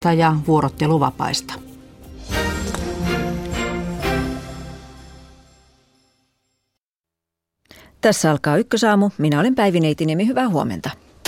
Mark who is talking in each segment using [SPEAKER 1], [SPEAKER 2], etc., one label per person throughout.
[SPEAKER 1] ja vuorotteluvapaista.
[SPEAKER 2] Tässä alkaa Ykkösaamu. Minä olen Päivi Neitiniemi. Hyvää huomenta.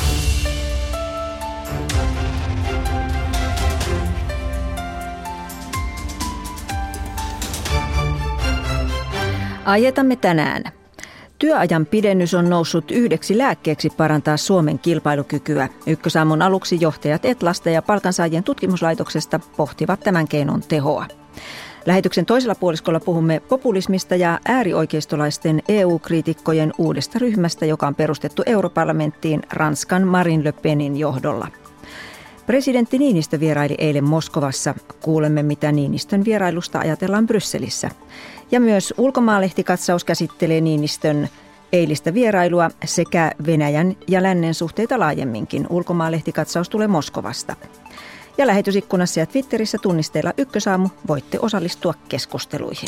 [SPEAKER 2] Aiheutamme tänään. Työajan pidennys on noussut yhdeksi lääkkeeksi parantaa Suomen kilpailukykyä. Ykkösaamun aluksi johtajat Etlasta ja Palkansaajien tutkimuslaitoksesta pohtivat tämän keinon tehoa. Lähetyksen toisella puoliskolla puhumme populismista ja äärioikeistolaisten EU-kriitikkojen uudesta ryhmästä, joka on perustettu Europarlamenttiin Ranskan Marine Le Penin johdolla. Presidentti Niinistö vieraili eilen Moskovassa. Kuulemme, mitä Niinistön vierailusta ajatellaan Brysselissä. Ja myös Ulkomaalehtikatsaus käsittelee Niinistön eilistä vierailua sekä Venäjän ja lännen suhteita laajemminkin. Ulkomaalehtikatsaus tulee Moskovasta. Ja lähetysikkunassa ja Twitterissä tunnisteella Ykkösaamu voitte osallistua keskusteluihin.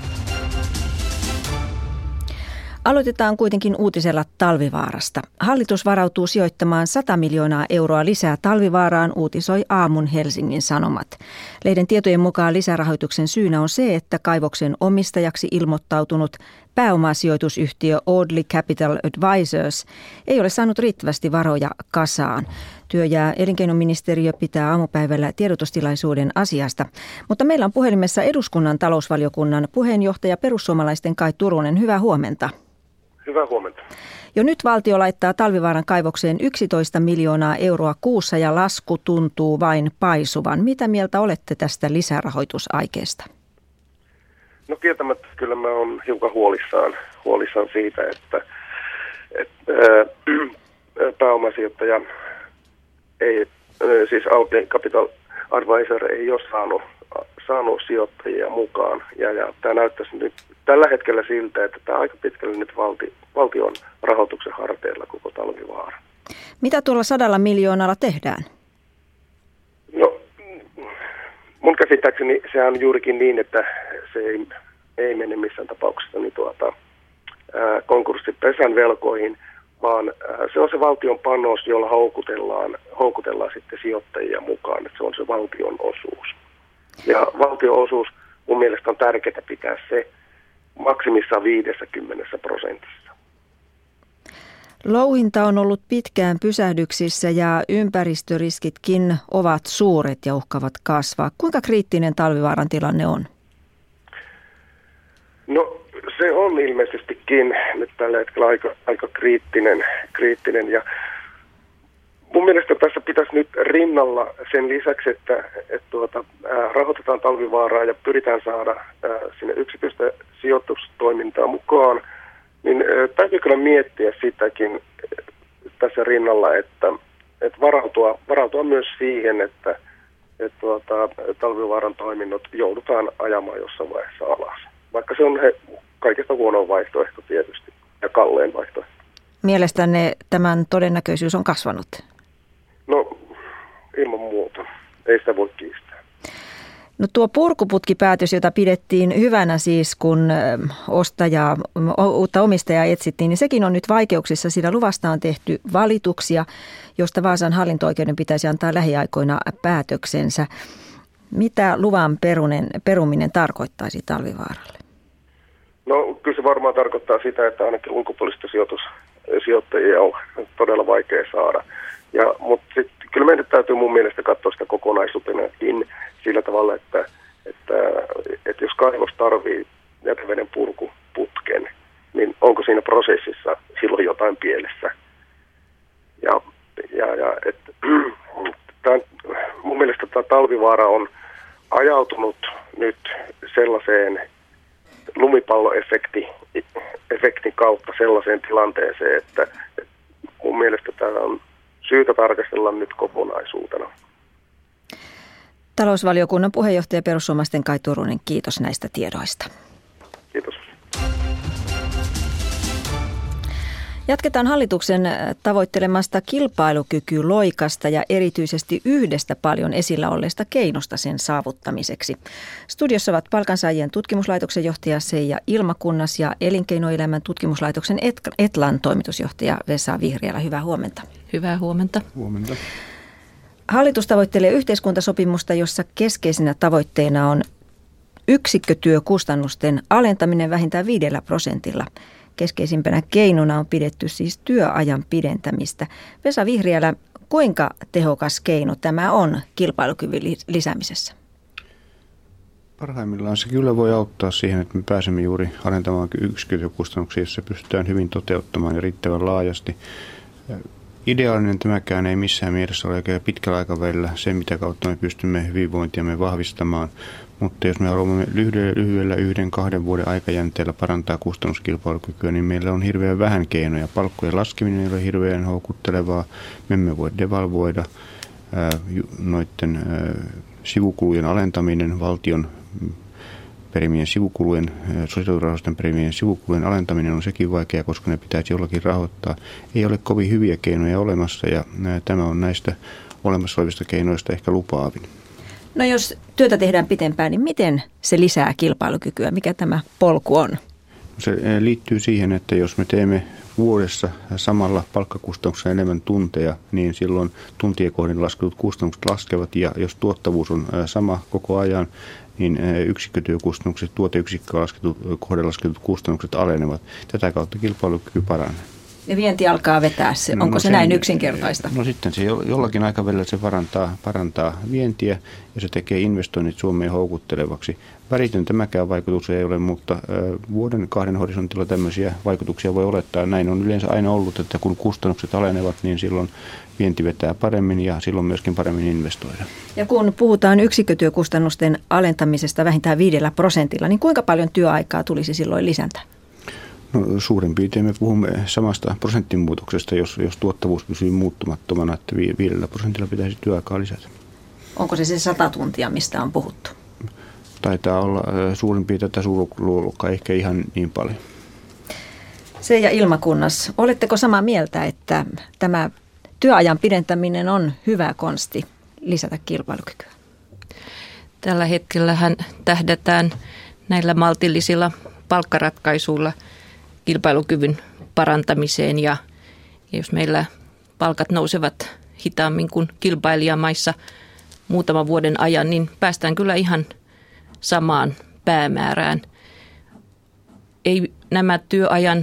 [SPEAKER 2] Aloitetaan kuitenkin uutisella Talvivaarasta. Hallitus varautuu sijoittamaan 100 miljoonaa euroa lisää Talvivaaraan, uutisoi aamun Helsingin Sanomat. Lehden tietojen mukaan lisärahoituksen syynä on se, että kaivoksen omistajaksi ilmoittautunut pääomasijoitusyhtiö Audley Capital Advisors ei ole saanut riittävästi varoja kasaan. Työ- ja elinkeinoministeriö pitää aamupäivällä tiedotustilaisuuden asiasta. Mutta meillä on puhelimessa eduskunnan talousvaliokunnan puheenjohtaja perussuomalaisten Kaj Turunen. Hyvää huomenta.
[SPEAKER 3] Hyvää huomenta.
[SPEAKER 2] Jo nyt valtio laittaa Talvivaaran kaivokseen 11 miljoonaa euroa kuussa ja lasku tuntuu vain paisuvan. Mitä mieltä olette tästä lisärahoitusaikeesta?
[SPEAKER 3] No kieltämättä kyllä mä oon hiukan huolissaan siitä, että pääomasijoittaja ei, siis Audley Capital Advisor ei ole saanut sijoittajia mukaan. Ja tämä näyttäisi nyt tällä hetkellä siltä, että tämä aika pitkälle nyt valtion rahoituksen harteilla koko Talvivaara.
[SPEAKER 2] Mitä tuolla 100 miljoonalla tehdään?
[SPEAKER 3] No mun käsittääkseni sehän on juurikin niin, että se ei mene missään tapauksessa niin konkurssipesän velkoihin, vaan se on se valtion panos, jolla houkutellaan sitten sijoittajia mukaan, että se on se valtion osuus. Ja valtion osuus mun mielestä on tärkeää pitää se maksimissaan 50%.
[SPEAKER 2] Louhinta on ollut pitkään pysähdyksissä ja ympäristöriskitkin ovat suuret ja uhkavat kasvaa. Kuinka kriittinen Talvivaaran tilanne on?
[SPEAKER 3] No se on ilmeisestikin nyt tällä hetkellä aika kriittinen ja mun mielestä tässä pitäisi nyt rinnalla sen lisäksi, että rahoitetaan Talvivaaraa ja pyritään saada sinne yksityistä sijoitustoimintaa mukaan, niin täytyy kyllä miettiä sitäkin tässä rinnalla, että varautua myös siihen, että Talvivaaran toiminnot joudutaan ajamaan jossain vaiheessa alas. Vaikka se on kaikista huonoin vaihtoehto tietysti ja kallein vaihtoehto.
[SPEAKER 2] Mielestänne tämän todennäköisyys on kasvanut?
[SPEAKER 3] No ilman muuta. Ei sitä voi kiistää.
[SPEAKER 2] No tuo purkuputkipäätös, jota pidettiin hyvänä siis, kun uutta omistajaa etsittiin, niin sekin on nyt vaikeuksissa, sillä luvasta on tehty valituksia, josta Vaasan hallinto-oikeuden pitäisi antaa lähiaikoina päätöksensä. Mitä luvan peruminen tarkoittaisi Talvivaaralle?
[SPEAKER 3] No kyllä se varmaan tarkoittaa sitä, että ainakin ulkopuolista sijoittajia on todella vaikea saada. Mutta kyllä meidän täytyy mun mielestä katsoa sitä kokonaisuutenakin sillä tavalla, että jos kaivos tarvii jäteveden purkuputken, niin onko siinä prosessissa silloin jotain pielessä. Mun mielestä tämä Talvivaara on ajautunut nyt sellaiseen lumipalloefektin kautta sellaiseen tilanteeseen, että mun mielestä tämä on syytä tarkastella nyt kokonaisuutena.
[SPEAKER 2] Talousvaliokunnan puheenjohtaja perussuomalaisten Kaj Turunen, kiitos näistä tiedoista.
[SPEAKER 3] Kiitos.
[SPEAKER 2] Jatketaan hallituksen tavoittelemasta kilpailukykyloikasta ja erityisesti yhdestä paljon esillä olleesta keinosta sen saavuttamiseksi. Studiossa ovat Palkansaajien tutkimuslaitoksen johtaja Seija Ilmakunnas ja Elinkeinoelämän tutkimuslaitoksen Etlan toimitusjohtaja Vesa Vihriälä. Hyvää huomenta.
[SPEAKER 4] Hyvää huomenta.
[SPEAKER 5] Huomenta.
[SPEAKER 2] Hallitus tavoittelee yhteiskuntasopimusta, jossa keskeisenä tavoitteena on yksikkötyökustannusten alentaminen vähintään 5%. Keskeisimpänä keinona on pidetty siis työajan pidentämistä. Vesa Vihriälä, kuinka tehokas keino tämä on kilpailukyvyn lisäämisessä?
[SPEAKER 4] Parhaimmillaan se kyllä voi auttaa siihen, että me pääsemme juuri alentamaan yksikkötyökustannuksia, jossa pystytään hyvin toteuttamaan ja riittävän laajasti. Ideaalinen tämäkään ei missään mielessä ole eikä pitkällä aikavälillä se, mitä kautta me pystymme hyvinvointiamme vahvistamaan. Mutta jos me haluamme lyhyellä 1-2 vuoden aikajänteellä parantaa kustannuskilpailukykyä, niin meillä on hirveän vähän keinoja. Palkkojen laskeminen ei ole hirveän houkuttelevaa. Me emme voi devalvoida. Noiden sivukulujen alentaminen, valtion perimien sivukulujen, sosiaalirahoisten perimien sivukulujen alentaminen on sekin vaikea, koska ne pitäisi jollakin rahoittaa. Ei ole kovin hyviä keinoja olemassa ja tämä on näistä olemassa olevista keinoista ehkä lupaavin.
[SPEAKER 2] No jos työtä tehdään pitempään, niin miten se lisää kilpailukykyä? Mikä tämä polku on?
[SPEAKER 4] Se liittyy siihen, että jos me teemme vuodessa samalla palkkakustannuksella enemmän tunteja, niin silloin tuntien kohden lasketut kustannukset laskevat ja jos tuottavuus on sama koko ajan, niin yksikkötyökustannukset, tuoteyksikköä kohden lasketut kustannukset alenevat. Tätä kautta kilpailukyky paranee.
[SPEAKER 2] Ja vienti alkaa vetää se. Onko se näin yksinkertaista?
[SPEAKER 4] No sitten se jollakin aikavälillä se parantaa vientiä ja se tekee investoinnit Suomeen houkuttelevaksi. Väritön tämäkään vaikutus ei ole, mutta 1-2 horisontilla tämmöisiä vaikutuksia voi olettaa. Näin on yleensä aina ollut, että kun kustannukset alenevat, niin silloin vienti vetää paremmin ja silloin myöskin paremmin investoida.
[SPEAKER 2] Ja kun puhutaan yksikkötyökustannusten alentamisesta vähintään 5%, niin kuinka paljon työaikaa tulisi silloin lisätä?
[SPEAKER 4] No, suurin piirtein me puhumme samasta prosenttimuutoksesta, jos tuottavuus pysyy muuttumattomana, että 5% pitäisi työaikaa lisätä.
[SPEAKER 2] Onko se 100 tuntia, mistä on puhuttu?
[SPEAKER 4] Taitaa olla suurin piirtein tätä suuruusluokkaa, ehkä ihan niin paljon.
[SPEAKER 2] Seija Ilmakunnas, oletteko samaa mieltä, että tämä työajan pidentäminen on hyvä konsti lisätä kilpailukykyä?
[SPEAKER 5] Tällä hetkellähän tähdätään näillä maltillisilla palkkaratkaisuilla kilpailukyvyn parantamiseen ja jos meillä palkat nousevat hitaammin kuin kilpailijamaissa muutaman vuoden ajan, niin päästään kyllä ihan samaan päämäärään. Ei nämä työajan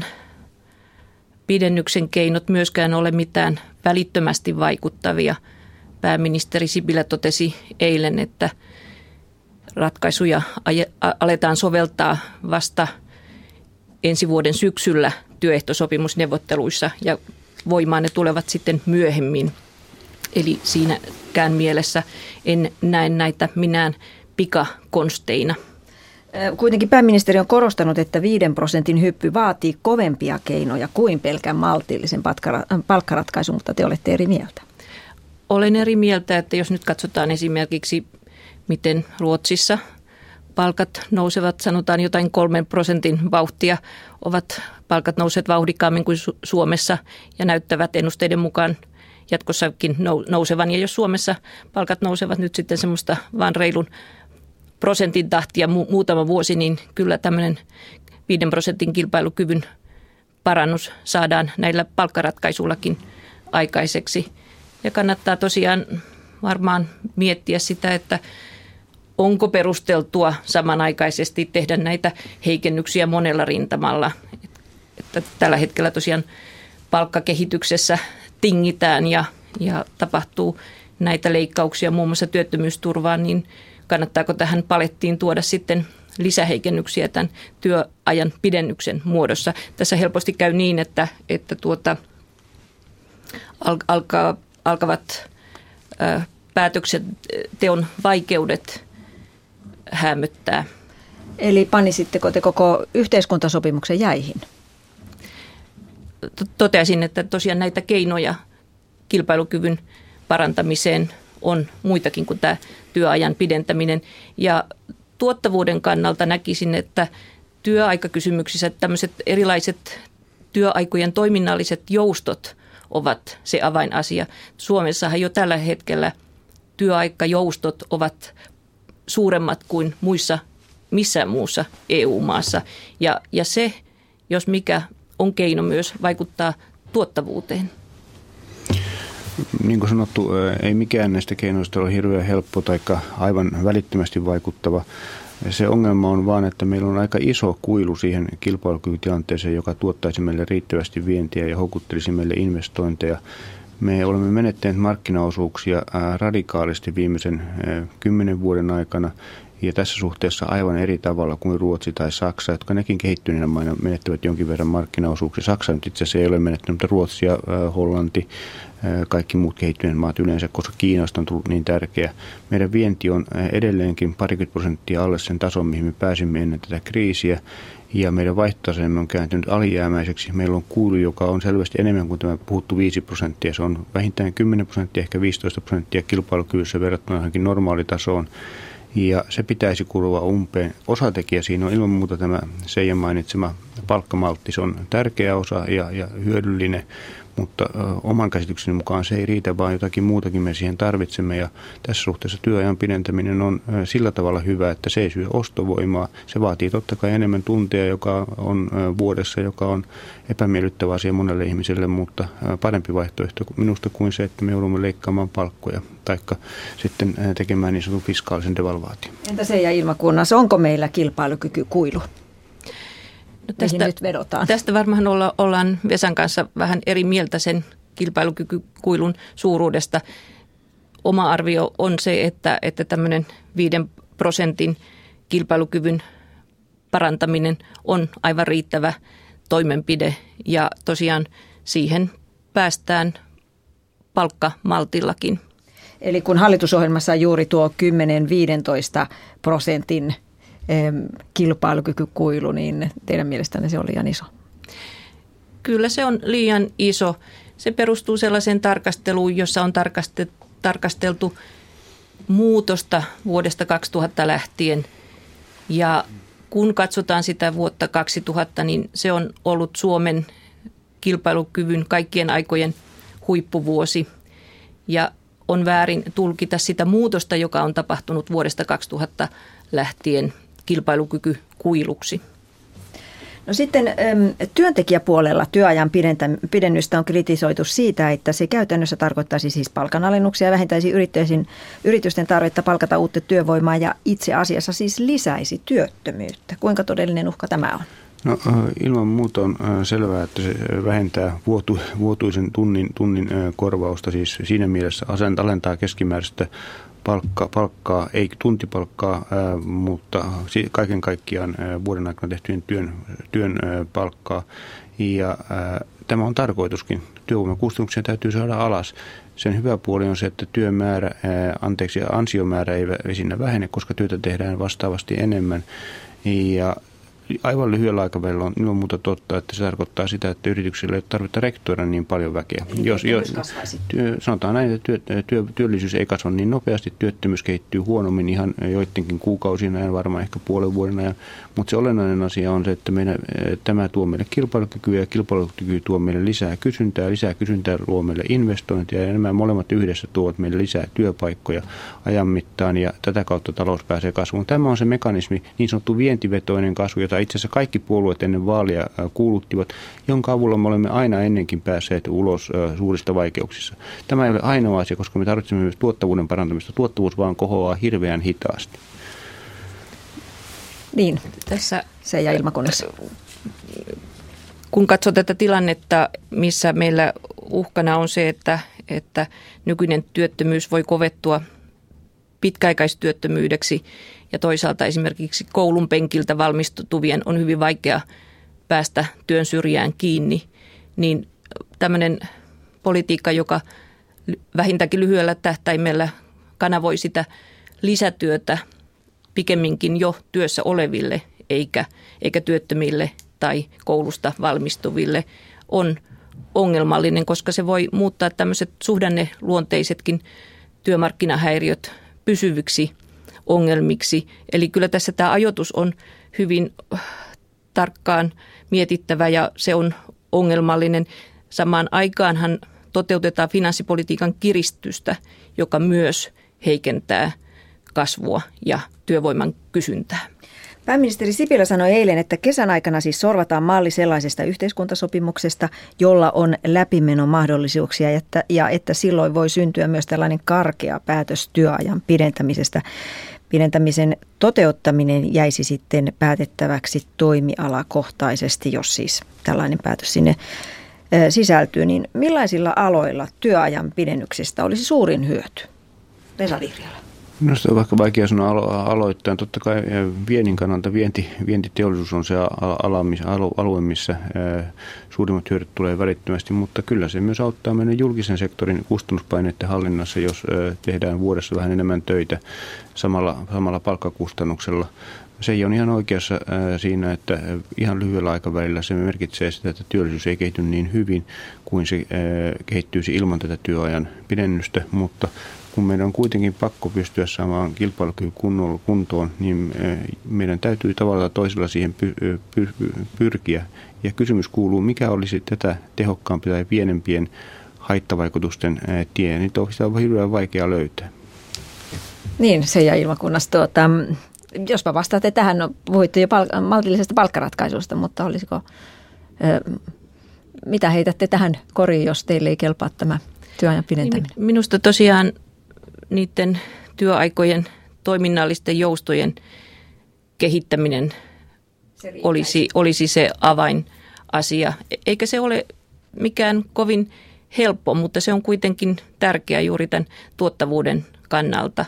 [SPEAKER 5] pidennyksen keinot myöskään ole mitään välittömästi vaikuttavia. Pääministeri Sipilä totesi eilen, että ratkaisuja aletaan soveltaa vasta ensi vuoden syksyllä työehtosopimusneuvotteluissa ja voimaan ne tulevat sitten myöhemmin. Eli siinäkään mielessä en näe näitä minään pikakonsteina.
[SPEAKER 2] Kuitenkin pääministeri on korostanut, että 5% hyppy vaatii kovempia keinoja kuin pelkän maltillisen palkkaratkaisun, mutta te olette eri mieltä.
[SPEAKER 5] Olen eri mieltä, että jos nyt katsotaan esimerkiksi, miten Ruotsissa palkat nousevat, sanotaan jotain 3% vauhtia, ovat palkat nousseet vauhdikkaammin kuin Suomessa ja näyttävät ennusteiden mukaan jatkossakin nousevan. Ja jos Suomessa palkat nousevat nyt sitten semmoista vaan reilun prosentin tahtia muutama vuosi, niin kyllä tämmöinen 5% kilpailukyvyn parannus saadaan näillä palkkaratkaisuillakin aikaiseksi. Ja kannattaa tosiaan varmaan miettiä sitä, että onko perusteltua samanaikaisesti tehdä näitä heikennyksiä monella rintamalla. Että tällä hetkellä tosiaan palkkakehityksessä tingitään ja tapahtuu näitä leikkauksia muun muassa työttömyysturvaan, niin kannattaako tähän palettiin tuoda sitten lisäheikennyksiä tämän työajan pidennyksen muodossa. Tässä helposti käy niin, että alkavat päätöksenteon vaikeudet häämöttää.
[SPEAKER 2] Eli panisitteko te koko yhteiskuntasopimuksen jäihin?
[SPEAKER 5] Toteaisin, että tosiaan näitä keinoja kilpailukyvyn parantamiseen on muitakin kuin tämä työajan pidentäminen. Ja tuottavuuden kannalta näkisin, että työaikakysymyksissä tämmöiset erilaiset työaikojen toiminnalliset joustot ovat se avainasia. Suomessahan jo tällä hetkellä työaikajoustot ovat suuremmat kuin missään muussa EU-maassa. Ja se, jos mikä, on keino myös vaikuttaa tuottavuuteen.
[SPEAKER 4] Niin kuin sanottu, ei mikään näistä keinoista ole hirveän helppo tai aivan välittömästi vaikuttava. Se ongelma on vaan, että meillä on aika iso kuilu siihen kilpailukykytilanteeseen, joka tuottaisi meille riittävästi vientiä ja houkuttelisi meille investointeja. Me olemme menettäneet markkinaosuuksia radikaalisti viimeisen 10 vuoden aikana ja tässä suhteessa aivan eri tavalla kuin Ruotsi tai Saksa, jotka nekin kehittyneenä maina menettävät jonkin verran markkinaosuuksia. Saksa nyt itse asiassa ei ole menettänyt, mutta Ruotsi ja Hollanti, kaikki muut kehittyneet maat yleensä, koska Kiinasta on tullut niin tärkeä. Meidän vienti on edelleenkin 20% alle sen tason, mihin me pääsimme ennen tätä kriisiä. Ja meidän vaihtotaseemme on kääntynyt alijäämäiseksi. Meillä on kuilu, joka on selvästi enemmän kuin tämä puhuttu 5%. Se on vähintään 10%, ehkä 15% kilpailukyvyssä verrattuna johonkin normaalitasoon. Ja se pitäisi kuulua umpeen. Osatekijä siinä on ilman muuta tämä Seijan mainitsema palkkamaltti. Se on tärkeä osa ja hyödyllinen, mutta oman käsitykseni mukaan se ei riitä, vaan jotakin muutakin me siihen tarvitsemme. Ja tässä suhteessa työajan pidentäminen on sillä tavalla hyvä, että se ei syö ostovoimaa. Se vaatii totta kai enemmän tunteja, joka on vuodessa, joka on epämiellyttävä asia monelle ihmiselle, mutta parempi vaihtoehto minusta kuin se, että me joudumme leikkaamaan palkkoja taikka sitten tekemään niin sanotun fiskaalisen devalvaation.
[SPEAKER 2] Entä Seija Ilmakunnas, onko meillä kilpailukykykuilu? No nyt vedotaan. Tästä
[SPEAKER 5] varmaan ollaan Vesan kanssa vähän eri mieltä sen kilpailukykykuilun suuruudesta. Oma arvio on se, että tämmöinen 5% kilpailukyvyn parantaminen on aivan riittävä toimenpide ja tosiaan siihen päästään palkkamaltillakin.
[SPEAKER 2] Eli kun hallitusohjelmassa on juuri tuo 10-15% kilpailukykykuilu, niin teidän mielestänne se on liian iso?
[SPEAKER 5] Kyllä se on liian iso. Se perustuu sellaiseen tarkasteluun, jossa on tarkasteltu muutosta vuodesta 2000 lähtien. Ja kun katsotaan sitä vuotta 2000, niin se on ollut Suomen kilpailukyvyn kaikkien aikojen huippuvuosi. Ja on väärin tulkita sitä muutosta, joka on tapahtunut vuodesta 2000 lähtien kilpailukykykuiluksi.
[SPEAKER 2] No sitten työntekijäpuolella työajan pidennystä on kritisoitu siitä, että se käytännössä tarkoittaisi siis palkanalennuksia ja vähentäisi yritysten tarvetta palkata uutta työvoimaa ja itse asiassa siis lisäisi työttömyyttä. Kuinka todellinen uhka tämä on?
[SPEAKER 4] No ilman muuta on selvää, että se vähentää vuotuisen tunnin korvausta, siis siinä mielessä alentaa keskimääräistä palkkaa, ei tuntipalkkaa, mutta kaiken kaikkiaan vuoden aikana tehtyjen työn palkkaa. Ja tämä on tarkoituskin. Työvoimakustannuksia täytyy saada alas. Sen hyvä puoli on se, että ansiomäärä ei siinä vähene, koska työtä tehdään vastaavasti enemmän. Ja aivan lyhyellä aikavälillä on ilman muuta totta, että se tarkoittaa sitä, että yrityksille ei tarvitse rekrytoida niin paljon väkeä. Sanotaan näin, että työllisyys ei kasva niin nopeasti, työttömyys kehittyy huonommin ihan joidenkin kuukausien ajan, varmaan ehkä puolen vuoden ajan. Mutta se olennainen asia on se, että tämä tuo meille kilpailukykyä ja kilpailukyky tuo meille lisää kysyntää luo meille investointia ja nämä molemmat yhdessä tuovat meille lisää työpaikkoja ajan mittaan ja tätä kautta talous pääsee kasvuun. Tämä on se mekanismi, niin sanottu vientivetoinen kasvu, jota itse asiassa kaikki puolueet ennen vaalia kuuluttivat, jonka avulla me olemme aina ennenkin päässeet ulos suurista vaikeuksissa. Tämä ei ole ainoa asia, koska me tarvitsemme myös tuottavuuden parantamista. Tuottavuus vaan kohoaa hirveän hitaasti.
[SPEAKER 2] Niin, tässä Seija Ilmakunnas.
[SPEAKER 5] Kun katsoo tätä tilannetta, missä meillä uhkana on se, että nykyinen työttömyys voi kovettua pitkäaikaistyöttömyydeksi ja toisaalta esimerkiksi koulun penkiltä valmistutuvien on hyvin vaikea päästä työn syrjään kiinni, niin tämmöinen politiikka, joka vähintäänkin lyhyellä tähtäimellä kanavoi sitä lisätyötä pikemminkin jo työssä oleville eikä työttömille tai koulusta valmistuville, on ongelmallinen, koska se voi muuttaa tämmöiset suhdanneluonteisetkin työmarkkinahäiriöt pysyviksi ongelmiksi. Eli kyllä tässä tämä ajoitus on hyvin tarkkaan mietittävä ja se on ongelmallinen. Samaan aikaanhan toteutetaan finanssipolitiikan kiristystä, joka myös heikentää kasvua ja työvoiman kysyntää.
[SPEAKER 2] Pääministeri Sipilä sanoi eilen, että kesän aikana siis sorvataan malli sellaisesta yhteiskuntasopimuksesta, jolla on läpimenomahdollisuuksia ja että silloin voi syntyä myös tällainen karkea päätös työajan pidentämisestä. Pidentämisen toteuttaminen jäisi sitten päätettäväksi toimialakohtaisesti, jos siis tällainen päätös sinne sisältyy. Niin millaisilla aloilla työajan pidennyksestä olisi suurin hyöty? Vesa Vihriälä.
[SPEAKER 4] Minusta on vaikka vaikea sanoa aloittaa. Totta kai viennin kannalta vientiteollisuus on se alue, missä suurimmat hyödyt tulee välittömästi, mutta kyllä se myös auttaa meidän julkisen sektorin kustannuspaineiden hallinnassa, jos tehdään vuodessa vähän enemmän töitä samalla palkkakustannuksella. Se on ihan oikeassa siinä, että ihan lyhyellä aikavälillä se merkitsee sitä, että työllisyys ei kehity niin hyvin kuin se kehittyisi ilman tätä työajan pidennystä, mutta kun meidän on kuitenkin pakko pystyä saamaan kilpailukyky kuntoon, niin meidän täytyy tavallaan toisella siihen pyrkiä. Ja kysymys kuuluu, mikä olisi tätä tehokkaampi tai pienempien haittavaikutusten tie. Niitä on hirveän vaikea löytää.
[SPEAKER 2] Niin, se ja ilmakunnasta. Jospa vastaatte tähän, puhuitte jo maltillisesta palkkaratkaisusta, mutta olisiko, mitä heitätte tähän koriin, jos teille ei kelpaa tämä työajan pidentäminen?
[SPEAKER 5] Minusta tosiaan niiden työaikojen toiminnallisten joustojen kehittäminen olisi se avainasia. Eikä se ole mikään kovin helppo, mutta se on kuitenkin tärkeä juuri tämän tuottavuuden kannalta.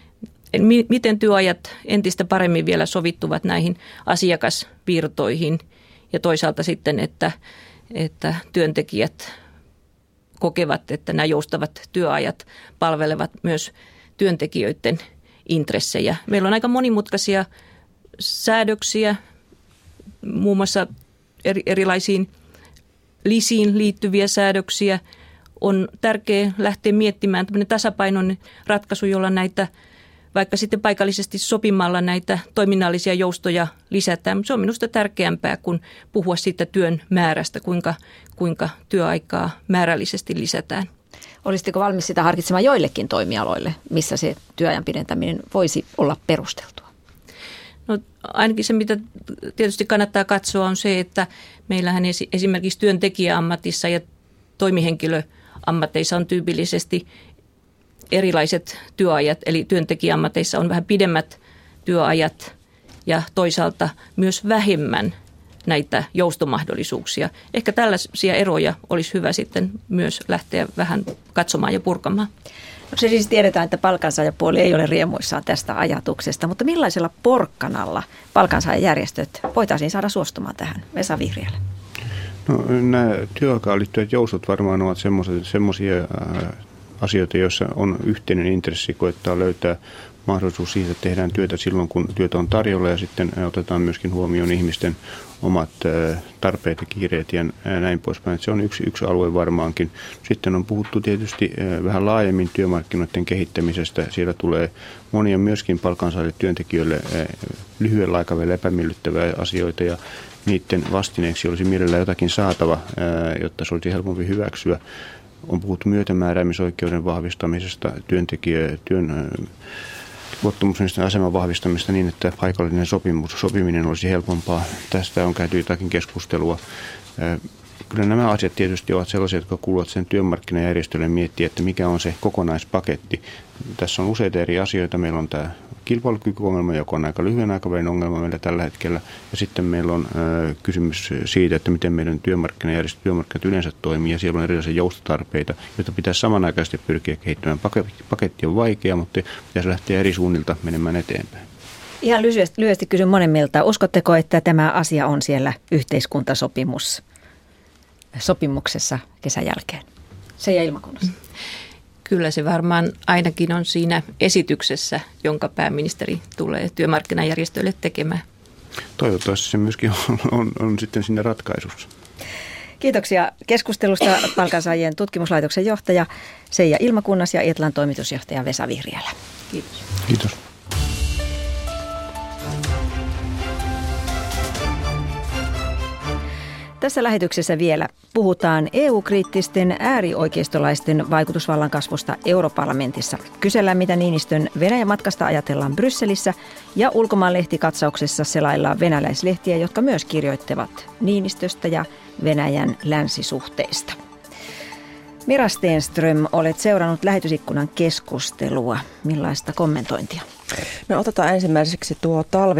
[SPEAKER 5] Miten työajat entistä paremmin vielä sovittuvat näihin asiakasvirtoihin ja toisaalta sitten, että työntekijät kokevat, että nämä joustavat työajat palvelevat myös työntekijöiden intressejä. Meillä on aika monimutkaisia säädöksiä, muun muassa erilaisiin lisiin liittyviä säädöksiä. On tärkeää lähteä miettimään tämmöinen tasapainoinen ratkaisu, jolla näitä vaikka sitten paikallisesti sopimalla näitä toiminnallisia joustoja lisätään. Se on minusta tärkeämpää kuin puhua siitä työn määrästä, kuinka työaikaa määrällisesti lisätään.
[SPEAKER 2] Olisitteko valmis sitä harkitsemaan joillekin toimialoille, missä se työajan pidentäminen voisi olla perusteltua?
[SPEAKER 5] No, ainakin se, mitä tietysti kannattaa katsoa, on se, että meillähän esimerkiksi työntekijäammatissa ja toimihenkilöammateissa on tyypillisesti erilaiset työajat, eli työntekijäammateissa on vähän pidemmät työajat ja toisaalta myös vähemmän näitä joustomahdollisuuksia. Ehkä tällaisia eroja olisi hyvä sitten myös lähteä vähän katsomaan ja purkamaan.
[SPEAKER 2] No se siis tiedetään, että palkansaajapuoli ei ole riemuissaan tästä ajatuksesta, mutta millaisella porkkanalla palkansaajajärjestöt voitaisiin saada suostumaan tähän? Vesa Vihriälä.
[SPEAKER 4] No, nämä työaikaan liittyvät joustot varmaan ovat semmoisia asioita, joissa on yhteinen intressi koettaa löytää mahdollisuus siitä, että tehdään työtä silloin, kun työtä on tarjolla ja sitten otetaan myöskin huomioon ihmisten omat tarpeet ja kiireet ja näin poispäin. Se on yksi alue varmaankin. Sitten on puhuttu tietysti vähän laajemmin työmarkkinoiden kehittämisestä. Siellä tulee monia myöskin palkansaajille työntekijöille lyhyellä aikavälillä epämiellyttäviä asioita ja niiden vastineeksi olisi mielellään jotakin saatava, jotta se olisi helpompi hyväksyä. On puhuttu myötämääräämisoikeuden vahvistamisesta, työn luottamuksen aseman vahvistamista niin, että paikallinen sopiminen olisi helpompaa. Tästä on käyty jotakin keskustelua. Kyllä nämä asiat tietysti ovat sellaisia, jotka kuuluvat sen työmarkkinajärjestölle miettiä, että mikä on se kokonaispaketti. Tässä on useita eri asioita. Meillä on tämä kilpailukykyongelma, joka on aika lyhyen aikavälin ongelma meillä tällä hetkellä. Ja sitten meillä on kysymys siitä, että miten meidän työmarkkinat yleensä toimii. Ja siellä on erilaisia joustotarpeita, joita pitäisi samanaikaisesti pyrkiä kehittämään. Paketti on vaikea, mutta pitäisi lähteä eri suunnilta menemään eteenpäin.
[SPEAKER 2] Ihan lyhyesti kysyn monemmilta. Uskotteko, että tämä asia on siellä yhteiskuntasopimuksessa kesän jälkeen? Se ja ilmakunnassa.
[SPEAKER 5] Kyllä se varmaan ainakin on siinä esityksessä, jonka pääministeri tulee työmarkkinajärjestöille tekemään.
[SPEAKER 4] Toivottavasti se myöskin on sitten siinä ratkaisussa.
[SPEAKER 2] Kiitoksia keskustelusta Palkansaajien tutkimuslaitoksen johtaja Seija Ilmakunnas ja Etlan toimitusjohtaja Vesa Vihriälä.
[SPEAKER 5] Kiitos.
[SPEAKER 4] Kiitos.
[SPEAKER 2] Tässä lähetyksessä vielä puhutaan EU-kriittisten äärioikeistolaisten vaikutusvallan kasvusta europarlamentissa. Kysellään, mitä Niinistön Venäjän matkasta ajatellaan Brysselissä, ja ulkomaanlehtikatsauksessa selaillaan venäläislehtiä, jotka myös kirjoittavat Niinistöstä ja Venäjän länsisuhteista. Mira Stenström, olet seurannut lähetysikkunan keskustelua. Millaista kommentointia?
[SPEAKER 6] No, otetaan ensimmäiseksi tuo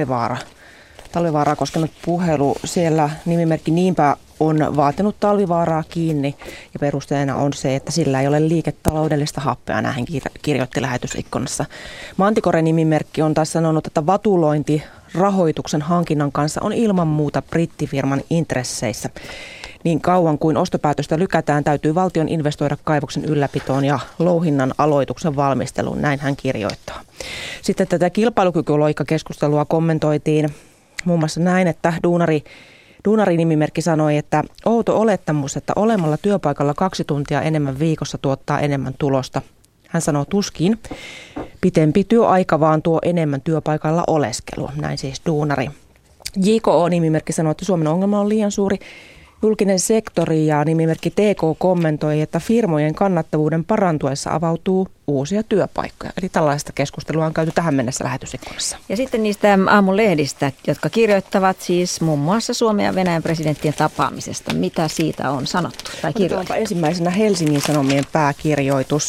[SPEAKER 6] Talvivaaraa koskenut puhelu. Siellä nimimerkki Niinpä on vaatinut Talvivaaraa kiinni ja perusteena on se, että sillä ei ole liiketaloudellista happea, näin kirjoitti lähetysikkunassa. Mantikore nimimerkki on taas sanonut, että vatulointi rahoituksen hankinnan kanssa on ilman muuta brittifirman intresseissä. Niin kauan kuin ostopäätöstä lykätään, täytyy valtion investoida kaivoksen ylläpitoon ja louhinnan aloituksen valmisteluun, näin hän kirjoittaa. Sitten tätä kilpailukykyloikka-keskustelua kommentoitiin muun muassa näin, että Duunari-nimimerkki sanoi, että outo olettamus, että olemalla työpaikalla 2 tuntia enemmän viikossa tuottaa enemmän tulosta. Hän sanoo tuskin. Pitempi työaika vaan tuo enemmän työpaikalla oleskelua. Näin siis Duunari. JKO-nimimerkki sanoi, että Suomen ongelma on liian suuri julkinen sektori, ja nimimerkki TK kommentoi, että firmojen kannattavuuden parantuessa avautuu uusia työpaikkoja. Eli tällaista keskustelua on käyty tähän mennessä lähetysikkunassa.
[SPEAKER 2] Ja sitten niistä aamun lehdistä, jotka kirjoittavat siis muun muassa Suomen ja Venäjän presidenttien tapaamisesta. Mitä siitä on sanottu tai kirjoitettu?
[SPEAKER 6] Ensimmäisenä Helsingin Sanomien pääkirjoitus,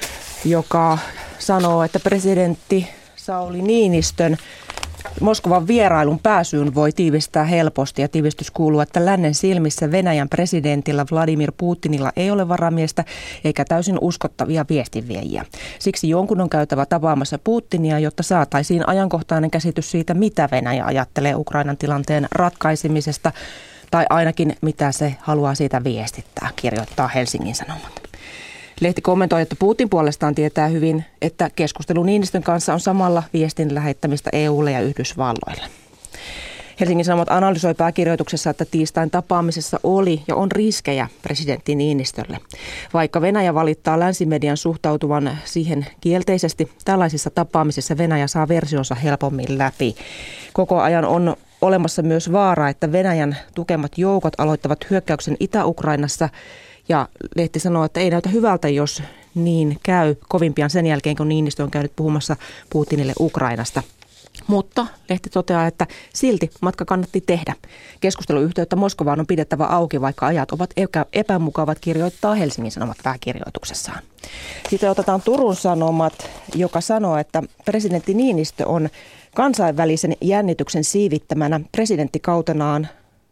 [SPEAKER 6] joka sanoo, että presidentti Sauli Niinistön Moskovan vierailun pääsyyn voi tiivistää helposti, ja tiivistys kuuluu, että lännen silmissä Venäjän presidentillä Vladimir Putinilla ei ole varamiestä eikä täysin uskottavia viestinviejiä. Siksi jonkun on käytävä tapaamassa Putinia, jotta saataisiin ajankohtainen käsitys siitä, mitä Venäjä ajattelee Ukrainan tilanteen ratkaisemisesta, tai ainakin mitä se haluaa siitä viestittää, kirjoittaa Helsingin Sanomat. Lehti kommentoi, että Putin puolestaan tietää hyvin, että keskustelu Niinistön kanssa on samalla viestin lähettämistä EUlle ja Yhdysvalloille. Helsingin Sanomat analysoi pääkirjoituksessa, että tiistain tapaamisessa oli ja on riskejä presidentti Niinistölle. Vaikka Venäjä valittaa länsimedian suhtautuvan siihen kielteisesti, tällaisissa tapaamisissa Venäjä saa versionsa helpommin läpi. Koko ajan on olemassa myös vaara, että Venäjän tukemat joukot aloittavat hyökkäyksen Itä-Ukrainassa. Ja lehti sanoo, että ei näytä hyvältä, jos niin käy kovin pian sen jälkeen, kun Niinistö on käynyt puhumassa Putinille Ukrainasta. Mutta lehti toteaa, että silti matka kannatti tehdä. Keskusteluyhteyttä Moskovaan on pidettävä auki, vaikka ajat ovat epämukavat, kirjoittaa Helsingin Sanomat pääkirjoituksessaan. Sitten otetaan Turun Sanomat, joka sanoo, että presidentti Niinistö on kansainvälisen jännityksen siivittämänä presidenttikautenaan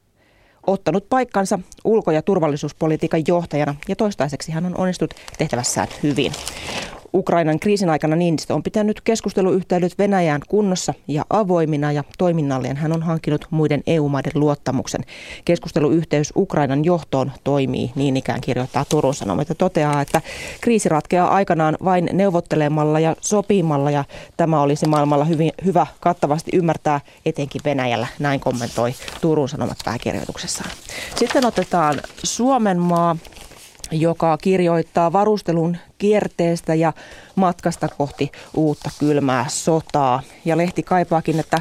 [SPEAKER 6] ottanut paikkansa ulko- ja turvallisuuspolitiikan johtajana, ja toistaiseksi hän on onnistunut tehtävässään hyvin. Ukrainan kriisin aikana Niinistö on pitänyt keskusteluyhteydet Venäjään kunnossa ja avoimina, ja toiminnalleen hän on hankkinut muiden EU-maiden luottamuksen. Keskusteluyhteys Ukrainan johtoon toimii, niin ikään kirjoittaa Turun Sanomat, ja toteaa, että kriisi ratkeaa aikanaan vain neuvottelemalla ja sopimalla, ja tämä olisi maailmalla hyvä kattavasti ymmärtää, etenkin Venäjällä. Näin kommentoi Turun Sanomat pääkirjoituksessaan. Sitten otetaan Suomenmaa, joka kirjoittaa varustelun kierteestä ja matkasta kohti uutta kylmää sotaa. Ja lehti kaipaakin, että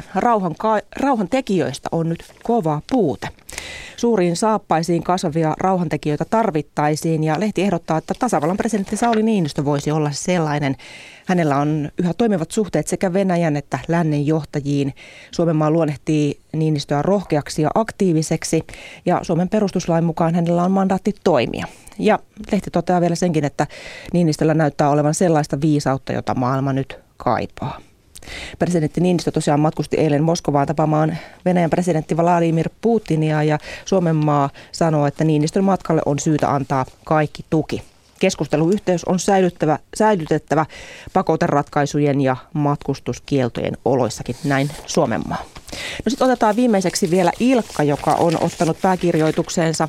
[SPEAKER 6] rauhan tekijöistä on nyt kova puute. Suuriin saappaisiin kasvavia rauhantekijöitä tarvittaisiin, ja lehti ehdottaa, että tasavallan presidentti Sauli Niinistö voisi olla sellainen. Hänellä on yhä toimivat suhteet sekä Venäjän että lännen johtajiin. Suomenmaa luonnehtii Niinistöä rohkeaksi ja aktiiviseksi, ja Suomen perustuslain mukaan hänellä on mandaatti toimia. Ja lehti toteaa vielä senkin, että Niinistöllä näyttää olevan sellaista viisautta, jota maailma nyt kaipaa. Presidentti Niinistö tosiaan matkusti eilen Moskovaan tapaamaan Venäjän presidentti Vladimir Putinia, ja Suomenmaa sanoo, että Niinistön matkalle on syytä antaa kaikki tuki. Keskusteluyhteys on säilytettävä pakoteratkaisujen ja matkustuskieltojen oloissakin, näin Suomenmaa. No sitten otetaan viimeiseksi vielä Ilkka, joka on ottanut pääkirjoitukseensa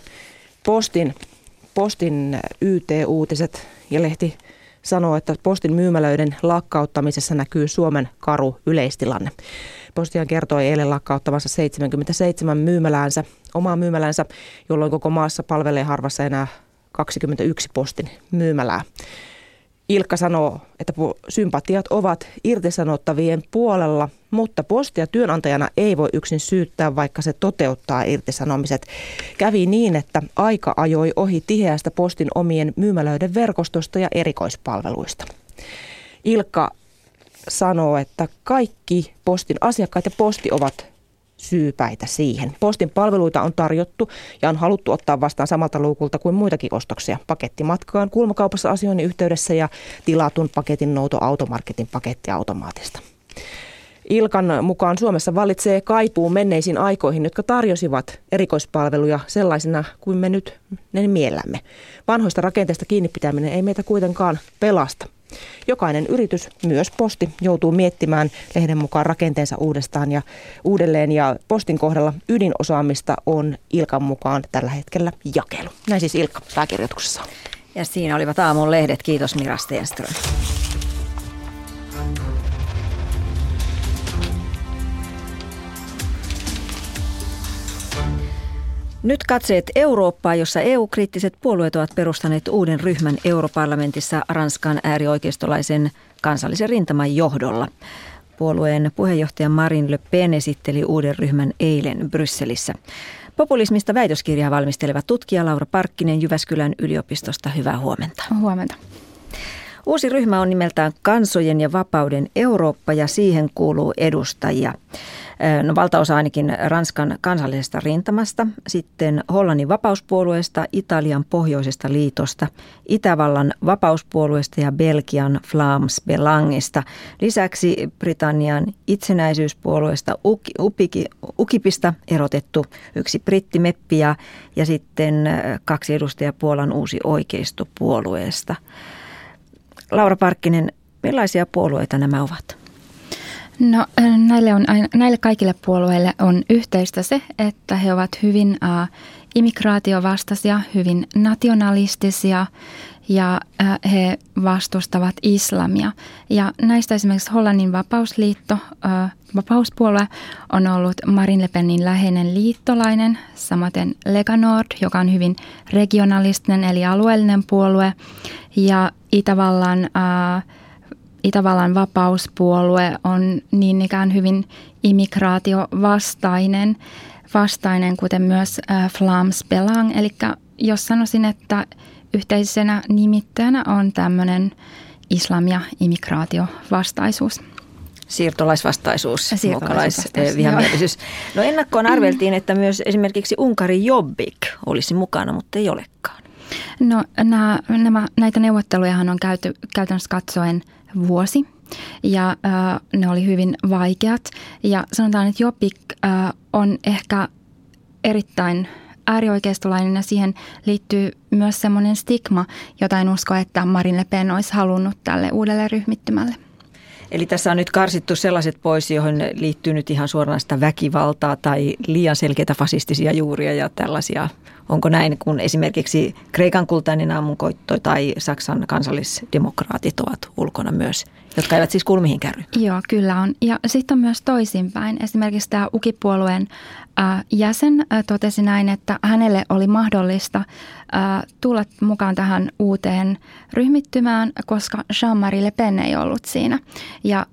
[SPEAKER 6] Postin YT-uutiset, ja lehti sanoo, että Postin myymälöiden lakkauttamisessa näkyy Suomen karu yleistilanne. Postihan kertoi eilen lakkauttavansa 77 omaa myymäläänsä, jolloin koko maassa palvelee harvassa enää 21 Postin myymälää. Ilkka sanoo, että sympatiat ovat irtisanottavien puolella, mutta Postia työnantajana ei voi yksin syyttää, vaikka se toteuttaa irtisanomiset. Kävi niin, että aika ajoi ohi tiheästä Postin omien myymälöiden verkostosta ja erikoispalveluista. Ilkka sanoo, että kaikki Postin asiakkaat ja Posti ovat syypäitä siihen. Postin palveluita on tarjottu ja on haluttu ottaa vastaan samalta luukulta kuin muitakin ostoksia. Pakettimatkaan kulmakaupassa asioinnin yhteydessä ja tilatun paketin nouto Automarketin pakettiautomaatista. Ilkan mukaan Suomessa vallitsee kaipuu menneisiin aikoihin, jotka tarjosivat erikoispalveluja sellaisina kuin me nyt ne miellämme. Vanhoista rakenteista kiinni pitäminen ei meitä kuitenkaan pelasta. Jokainen yritys, myös Posti, joutuu miettimään lehden mukaan rakenteensa uudelleen ja Postin kohdalla ydinosaamista on Ilkan mukaan tällä hetkellä jakelu. Näin siis Ilkka pääkirjoituksessa.
[SPEAKER 2] Ja siinä olivat aamun lehdet. Kiitos Mira Stenström. Nyt katseet Eurooppaan, jossa EU-kriittiset puolueet ovat perustaneet uuden ryhmän europarlamentissa Ranskan äärioikeistolaisen kansallisen rintaman johdolla. Puolueen puheenjohtaja Marine Le Pen esitteli uuden ryhmän eilen Brysselissä. Populismista väitöskirjaa valmisteleva tutkija Laura Parkkinen Jyväskylän yliopistosta. Hyvää huomenta.
[SPEAKER 7] Huomenta.
[SPEAKER 2] Uusi ryhmä on nimeltään Kansojen ja vapauden Eurooppa ja siihen kuuluu edustajia. No, valtaosa ainakin Ranskan kansallisesta rintamasta, sitten Hollannin vapauspuolueesta, Italian pohjoisesta liitosta, Itävallan vapauspuolueesta ja Belgian Vlaams Belangista. Lisäksi Britannian itsenäisyyspuolueesta UKIPista erotettu yksi brittimeppi ja sitten 2 edustajaa Puolan uusi oikeistopuolueesta. Laura Parkkinen, millaisia puolueita nämä ovat?
[SPEAKER 7] No näille kaikille puolueille on yhteistä se, että he ovat hyvin immigraatiovastaisia, hyvin nationalistisia ja he vastustavat islamia. Ja näistä esimerkiksi Hollannin vapausliitto, vapauspuolue on ollut Marine Le Penin läheinen liittolainen, samaten Lega Nord, joka on hyvin regionalistinen eli alueellinen puolue ja Itävallan vapauspuolue on niin ikään hyvin immigraatiovastainen, kuten myös Vlaams Belang. Eli jos sanoisin, että yhteisenä nimittäjänä on tämmöinen islam- ja immigraatiovastaisuus.
[SPEAKER 2] Siirtolaisvastaisuus, muukalaisvihamielisyys. No ennakkoon arveltiin, että myös esimerkiksi Unkarin Jobbik olisi mukana, mutta ei olekaan.
[SPEAKER 7] No näitä neuvottelujahan on käyty käytännössä katsoen vuosi ja ne oli hyvin vaikeat ja sanotaan, että Jobbik on ehkä erittäin äärioikeistolainen ja siihen liittyy myös semmoinen stigma, jota en usko, että Marine Le Pen olisi halunnut tälle uudelle ryhmittymälle.
[SPEAKER 2] Eli tässä on nyt karsittu sellaiset pois, johon liittyy nyt ihan suoranaista väkivaltaa tai liian selkeitä fasistisia juuria ja tällaisia. Onko näin, kun esimerkiksi Kreikan kultainen aamunkoitto tai Saksan kansallisdemokraatit ovat ulkona myös, jotka eivät siis kuulu mihinkään ryhmään?
[SPEAKER 7] Joo, kyllä on. Ja sitten on myös toisinpäin. Esimerkiksi tämä UKIP-puolueen jäsen totesi näin, että hänelle oli mahdollista tulla mukaan tähän uuteen ryhmittymään, koska Jean-Marie Le Pen ei ollut siinä. Ja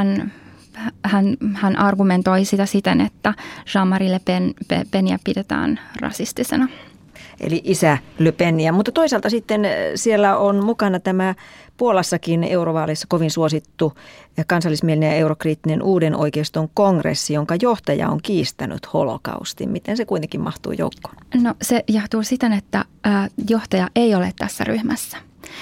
[SPEAKER 7] hän argumentoi sitä siten, että Jean-Marie Le Peniä pidetään rasistisena.
[SPEAKER 2] Eli isä Le Peniä, mutta toisaalta sitten siellä on mukana tämä Puolassakin eurovaaleissa kovin suosittu kansallismielinen ja eurokriittinen uuden oikeiston kongressi, jonka johtaja on kiistänyt holokaustin. Miten se kuitenkin mahtuu joukkoon?
[SPEAKER 7] No se johtuu siten, että johtaja ei ole tässä ryhmässä.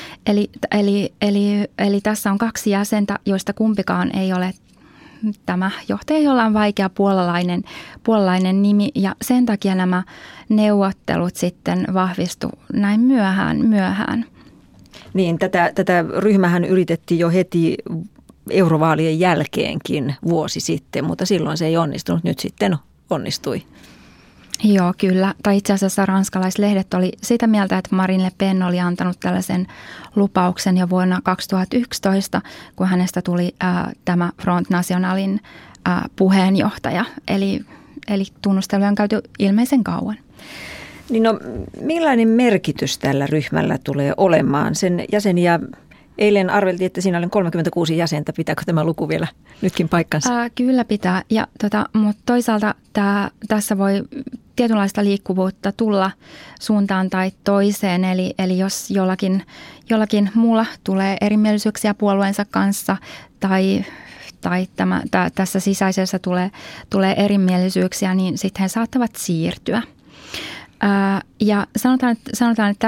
[SPEAKER 7] Eli tässä on 2 jäsentä, joista kumpikaan ei ole tämä johtaja, jolla on vaikea puolalainen nimi ja sen takia nämä neuvottelut sitten vahvistu näin myöhään.
[SPEAKER 2] Niin, tätä ryhmähän yritettiin jo heti eurovaalien jälkeenkin vuosi sitten, mutta silloin se ei onnistunut, nyt sitten onnistui.
[SPEAKER 7] Joo, kyllä. Tai itse asiassa ranskalaislehdet oli sitä mieltä, että Marine Le Pen oli antanut tällaisen lupauksen jo vuonna 2011, kun hänestä tuli tämä Front Nationalin puheenjohtaja. Eli tunnusteluja on käyty ilmeisen kauan.
[SPEAKER 2] Niin no, millainen merkitys tällä ryhmällä tulee olemaan? Sen jäseniä Eilen arveltiin, että siinä oli 36 jäsentä. Pitääkö tämä luku vielä nytkin paikkansa?
[SPEAKER 7] Kyllä pitää, mutta toisaalta tässä voi tietynlaista liikkuvuutta tulla suuntaan tai toiseen. Eli jos jollakin muulla tulee erimielisyyksiä puolueensa kanssa tai tässä sisäisessä tulee erimielisyyksiä, niin sitten he saattavat siirtyä. Ja sanotaan, että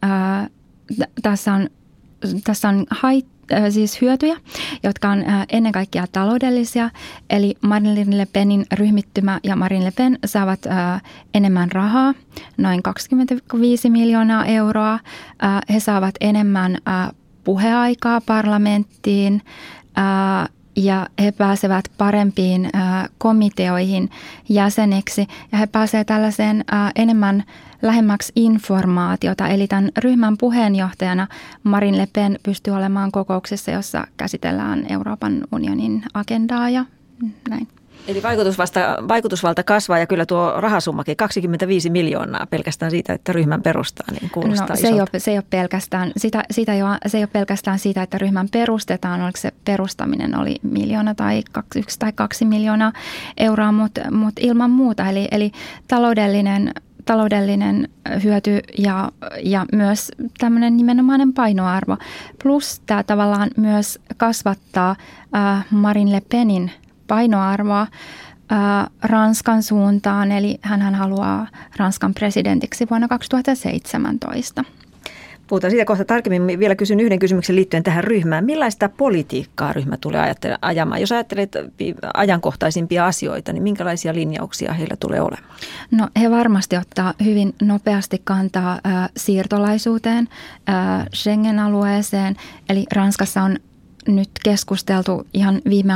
[SPEAKER 7] tässä on siis hyötyjä, jotka on ennen kaikkea taloudellisia. Eli Marine Le Penin ryhmittymä ja Marine Le Pen saavat enemmän rahaa, noin 25 miljoonaa euroa. He saavat enemmän puheaikaa parlamenttiin ja he pääsevät parempiin komiteoihin jäseneksi ja he pääsevät tällaiseen enemmän lähemmäksi informaatiota. Eli tämän ryhmän puheenjohtajana Marine Le Pen pystyy olemaan kokouksessa, jossa käsitellään Euroopan unionin agendaa ja näin.
[SPEAKER 2] Eli vaikutusvalta kasvaa ja kyllä tuo rahasummakin 25 miljoonaa pelkästään siitä, että ryhmän perustaa, niin kuulostaa isolta.
[SPEAKER 7] Se ei ole pelkästään siitä, että ryhmän perustetaan, oliko se perustaminen oli 1 tai 2 miljoonaa euroa, mutta ilman muuta. Eli taloudellinen hyöty ja myös tämmöinen nimenomainen painoarvo. Plus tämä tavallaan myös kasvattaa Marine Le Penin painoarvoa Ranskan suuntaan, eli hän haluaa Ranskan presidentiksi vuonna 2017.
[SPEAKER 2] Puhutaan siitä kohta tarkemmin. Vielä kysyn yhden kysymyksen liittyen tähän ryhmään. Millaista politiikkaa ryhmä tulee ajamaan? Jos ajattelet ajankohtaisimpia asioita, niin minkälaisia linjauksia heillä tulee olemaan?
[SPEAKER 7] No he varmasti ottaa hyvin nopeasti kantaa siirtolaisuuteen, Schengen-alueeseen. Eli Ranskassa on nyt keskusteltu ihan viime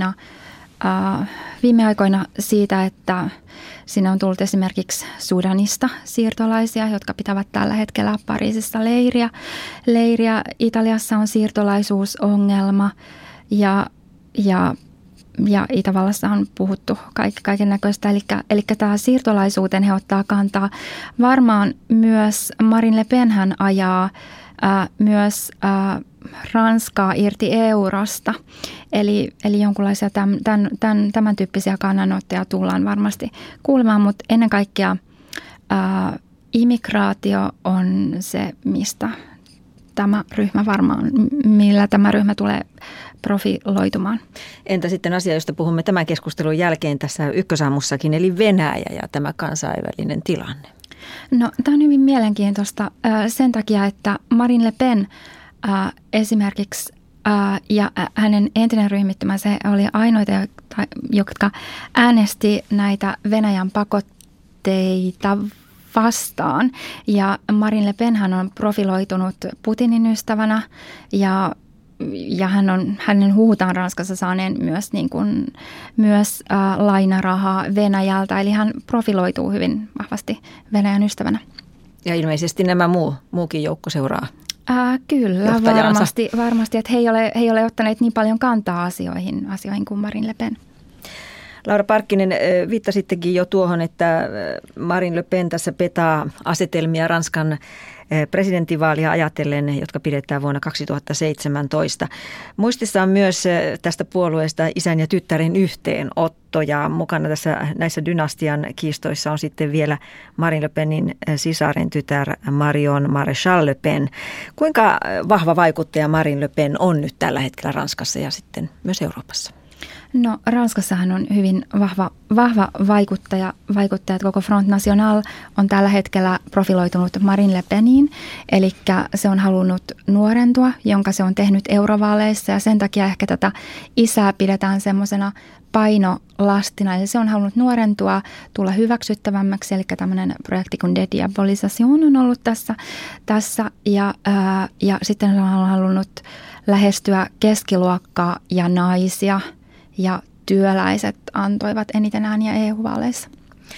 [SPEAKER 7] aikoina siitä, että sinne on tullut esimerkiksi Sudanista siirtolaisia, jotka pitävät tällä hetkellä Pariisissa leiriä. Italiassa on siirtolaisuusongelma ja Itävallassa on puhuttu kaiken näköistä. Eli tämä siirtolaisuuteen he ottaa kantaa. Varmaan myös Marine Le Pen hän ajaa myös Ranskaa irti eurosta. Eli jonkinlaisia tämän tyyppisiä kannanottoja tullaan varmasti kuulemaan, mutta ennen kaikkea immigraatio on se, millä tämä ryhmä tulee profiloitumaan.
[SPEAKER 2] Entä sitten asia, josta puhumme tämän keskustelun jälkeen tässä Ykkösaamussakin, eli Venäjä ja tämä kansainvälinen tilanne?
[SPEAKER 7] No, tämä on hyvin mielenkiintoista sen takia, että Marine Le Pen esimerkiksi ja hänen entinen ryhmittymänsä oli ainoita, jotka äänesti näitä Venäjän pakotteita vastaan. Ja Marine Le Penhän on profiloitunut Putinin ystävänä ja hänen huutaan Ranskassa saaneen myös lainarahaa Venäjältä. Eli hän profiloituu hyvin vahvasti Venäjän ystävänä.
[SPEAKER 2] Ja ilmeisesti nämä muukin joukko seuraa.
[SPEAKER 7] Kyllä, varmasti, että he ei ole ottaneet niin paljon kantaa asioihin kuin Marine Le Pen.
[SPEAKER 2] Laura Parkkinen, viittasittekin jo tuohon, että Marine Le Pen tässä petaa asetelmia Ranskan presidentinvaalia ajatellen, jotka pidetään vuonna 2017. Muistissa on myös tästä puolueesta isän ja tyttären yhteenotto ja mukana näissä dynastian kiistoissa on sitten vielä Marine Le Penin sisaren tytär Marion Maréchal Le Pen. Kuinka vahva vaikuttaja Marine Le Pen on nyt tällä hetkellä Ranskassa ja sitten myös Euroopassa?
[SPEAKER 7] No Ranskassahan on hyvin vahva vaikuttaja. Koko Front National on tällä hetkellä profiloitunut Marine Le Peniin. Eli se on halunnut nuorentua, jonka se on tehnyt eurovaaleissa ja sen takia ehkä tätä isää pidetään semmoisena painolastina. Eli se on halunnut nuorentua, tulla hyväksyttävämmäksi. Eli tämmöinen projekti kuin Dediabolisation on ollut tässä ja sitten se on halunnut lähestyä keskiluokkaa ja naisia. Ja työläiset antoivat eniten ääniä EU-vaaleissa.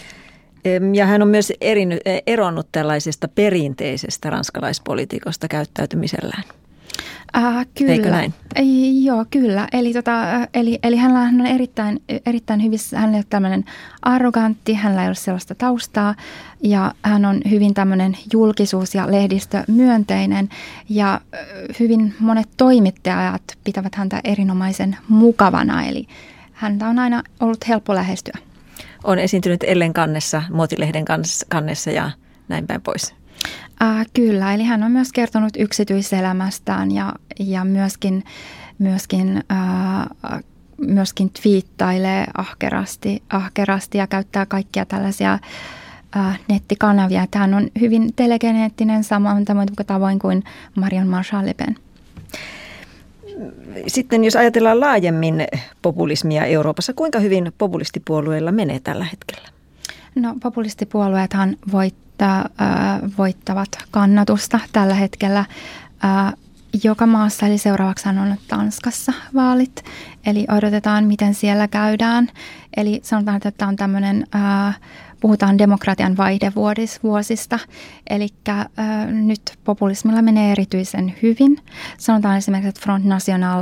[SPEAKER 2] Ja hän on myös eronnut tällaisesta perinteisestä ranskalaispolitiikosta käyttäytymisellään. Kyllä. Eikö näin?
[SPEAKER 7] Joo, kyllä. Eli hänellä on erittäin hyvissä, hänellä ei ole tämmöinen arrogantti, hänellä ei ole sellaista taustaa ja hän on hyvin tämmöinen julkisuus- ja lehdistömyönteinen ja hyvin monet toimittajat pitävät häntä erinomaisen mukavana, eli häntä on aina ollut helppo lähestyä.
[SPEAKER 2] On esiintynyt Ellen kannessa, muotilehden kannessa ja näin päin pois.
[SPEAKER 7] Kyllä, eli hän on myös kertonut yksityiselämästään ja myöskin twiittailee ahkerasti ja käyttää kaikkia tällaisia nettikanavia. Että hän on hyvin telegeneettinen samoin tavoin kuin Marion Marshall Le Pen.
[SPEAKER 2] Sitten jos ajatellaan laajemmin populismia Euroopassa, kuinka hyvin populistipuolueilla menee tällä hetkellä?
[SPEAKER 7] No populistipuolueethan voittavat kannatusta tällä hetkellä joka maassa, eli seuraavaksi on Tanskassa vaalit, eli odotetaan miten siellä käydään. Eli sanotaan, että tämä on tämmöinen, puhutaan demokratian vaihdevuosista, eli nyt populismilla menee erityisen hyvin. Sanotaan esimerkiksi, että Front National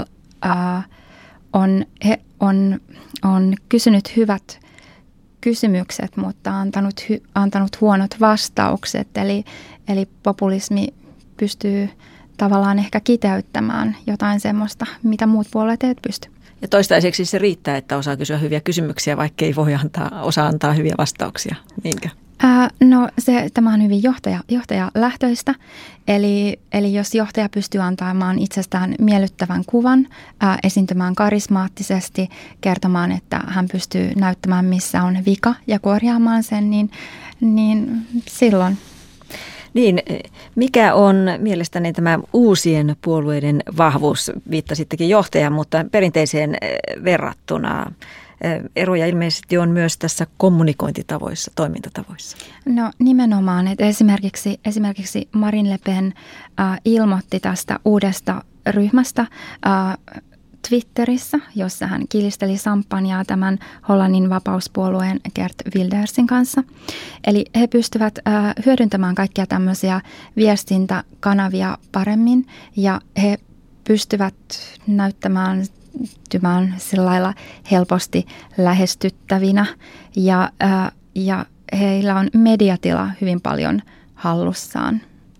[SPEAKER 7] on kysynyt hyvät kysymykset, mutta antanut huonot vastaukset. Eli populismi pystyy tavallaan ehkä kiteyttämään jotain semmoista, mitä muut puolueet eivät pysty.
[SPEAKER 2] Ja toistaiseksi se riittää, että osaa kysyä hyviä kysymyksiä, vaikka ei voi osaa antaa hyviä vastauksia. Niinkö?
[SPEAKER 7] No tämä on hyvin johtajalähtöistä, eli jos johtaja pystyy antamaan itsestään miellyttävän kuvan, esiintymään karismaattisesti, kertomaan, että hän pystyy näyttämään missä on vika ja korjaamaan sen, niin silloin.
[SPEAKER 2] Niin, mikä on mielestäni tämä uusien puolueiden vahvuus? Viittasittekin johtajaan, mutta perinteiseen verrattuna. Eroja ilmeisesti on myös tässä kommunikointitavoissa, toimintatavoissa.
[SPEAKER 7] No nimenomaan, että esimerkiksi Marine Le Pen ilmoitti tästä uudesta ryhmästä Twitterissä, jossa hän kilisteli samppanjaa tämän Hollannin vapauspuolueen Geert Wildersin kanssa. Eli he pystyvät hyödyntämään kaikkia tämmöisiä viestintäkanavia paremmin ja he pystyvät näyttämään sillä lailla helposti lähestyttävinä ja heillä on mediatila hyvin paljon hallussaan.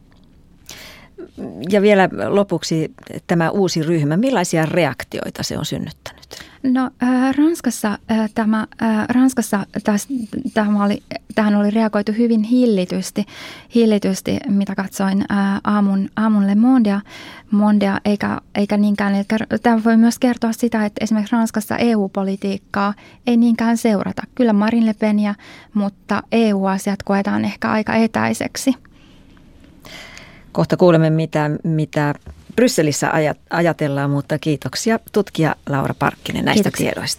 [SPEAKER 2] Ja vielä lopuksi tämä uusi ryhmä. Millaisia reaktioita se on synnyttänyt?
[SPEAKER 7] No Ranskassa tähän oli reagoitu hyvin hillitysti mitä katsoin aamun Le Mondea eikä niinkään. Tämä voi myös kertoa sitä, että esimerkiksi Ranskassa EU-politiikkaa ei niinkään seurata. Kyllä Marine Le Peniä, mutta EU-asiat koetaan ehkä aika etäiseksi.
[SPEAKER 2] Kohta kuulemme, mitä Brysselissä ajatellaan, mutta kiitoksia tutkija Laura Parkkinen näistä tiedoista.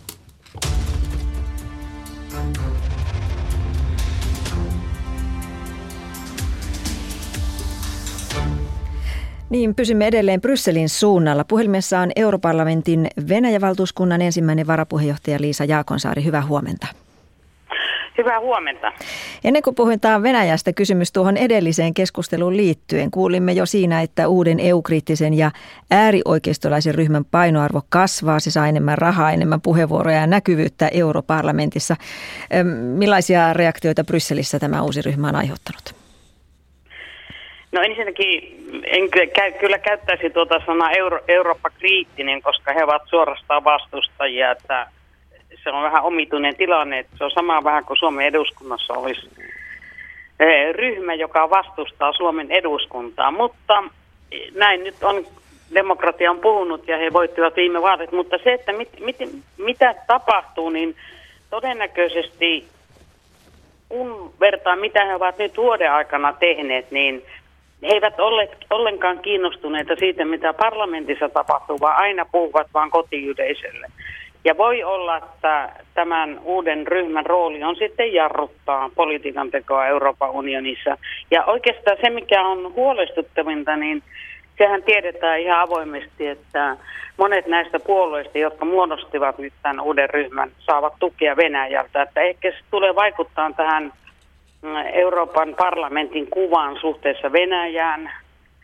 [SPEAKER 2] Niin, pysymme edelleen Brysselin suunnalla. Puhelimessa on Europarlamentin Venäjä-valtuuskunnan ensimmäinen varapuheenjohtaja Liisa Jaakonsaari. Hyvää huomenta.
[SPEAKER 8] Hyvää huomenta.
[SPEAKER 2] Ennen kuin puhutaan Venäjästä, kysymys tuohon edelliseen keskusteluun liittyen. Kuulimme jo siinä, että uuden EU-kriittisen ja äärioikeistolaisen ryhmän painoarvo kasvaa. Se saa enemmän rahaa, enemmän puheenvuoroja ja näkyvyyttä Europarlamentissa. Millaisia reaktioita Brysselissä tämä uusi ryhmä on aiheuttanut?
[SPEAKER 8] No ensinnäkin en kyllä käyttäisi tuota sanaa Eurooppa-kriittinen, koska he ovat suorastaan vastustajia, että se on vähän omituinen tilanne, että se on sama vähän kuin Suomen eduskunnassa olisi ryhmä, joka vastustaa Suomen eduskuntaa, mutta näin nyt on, demokratia on puhunut ja he voittivat viime vaalit, mutta se, että mitä tapahtuu, niin todennäköisesti kun vertaa mitä he ovat nyt vuoden aikana tehneet, niin he eivät olleet ollenkaan kiinnostuneita siitä, mitä parlamentissa tapahtuu, vaan aina puhuvat vaan kotiyleisölle. Ja voi olla, että tämän uuden ryhmän rooli on sitten jarruttaa politiikan tekoa Euroopan unionissa. Ja oikeastaan se, mikä on huolestuttavinta, niin sehän tiedetään ihan avoimesti, että monet näistä puolueista, jotka muodostivat nyt tämän uuden ryhmän, saavat tukea Venäjältä. Että ehkä se tulee vaikuttaa tähän Euroopan parlamentin kuvaan suhteessa Venäjään.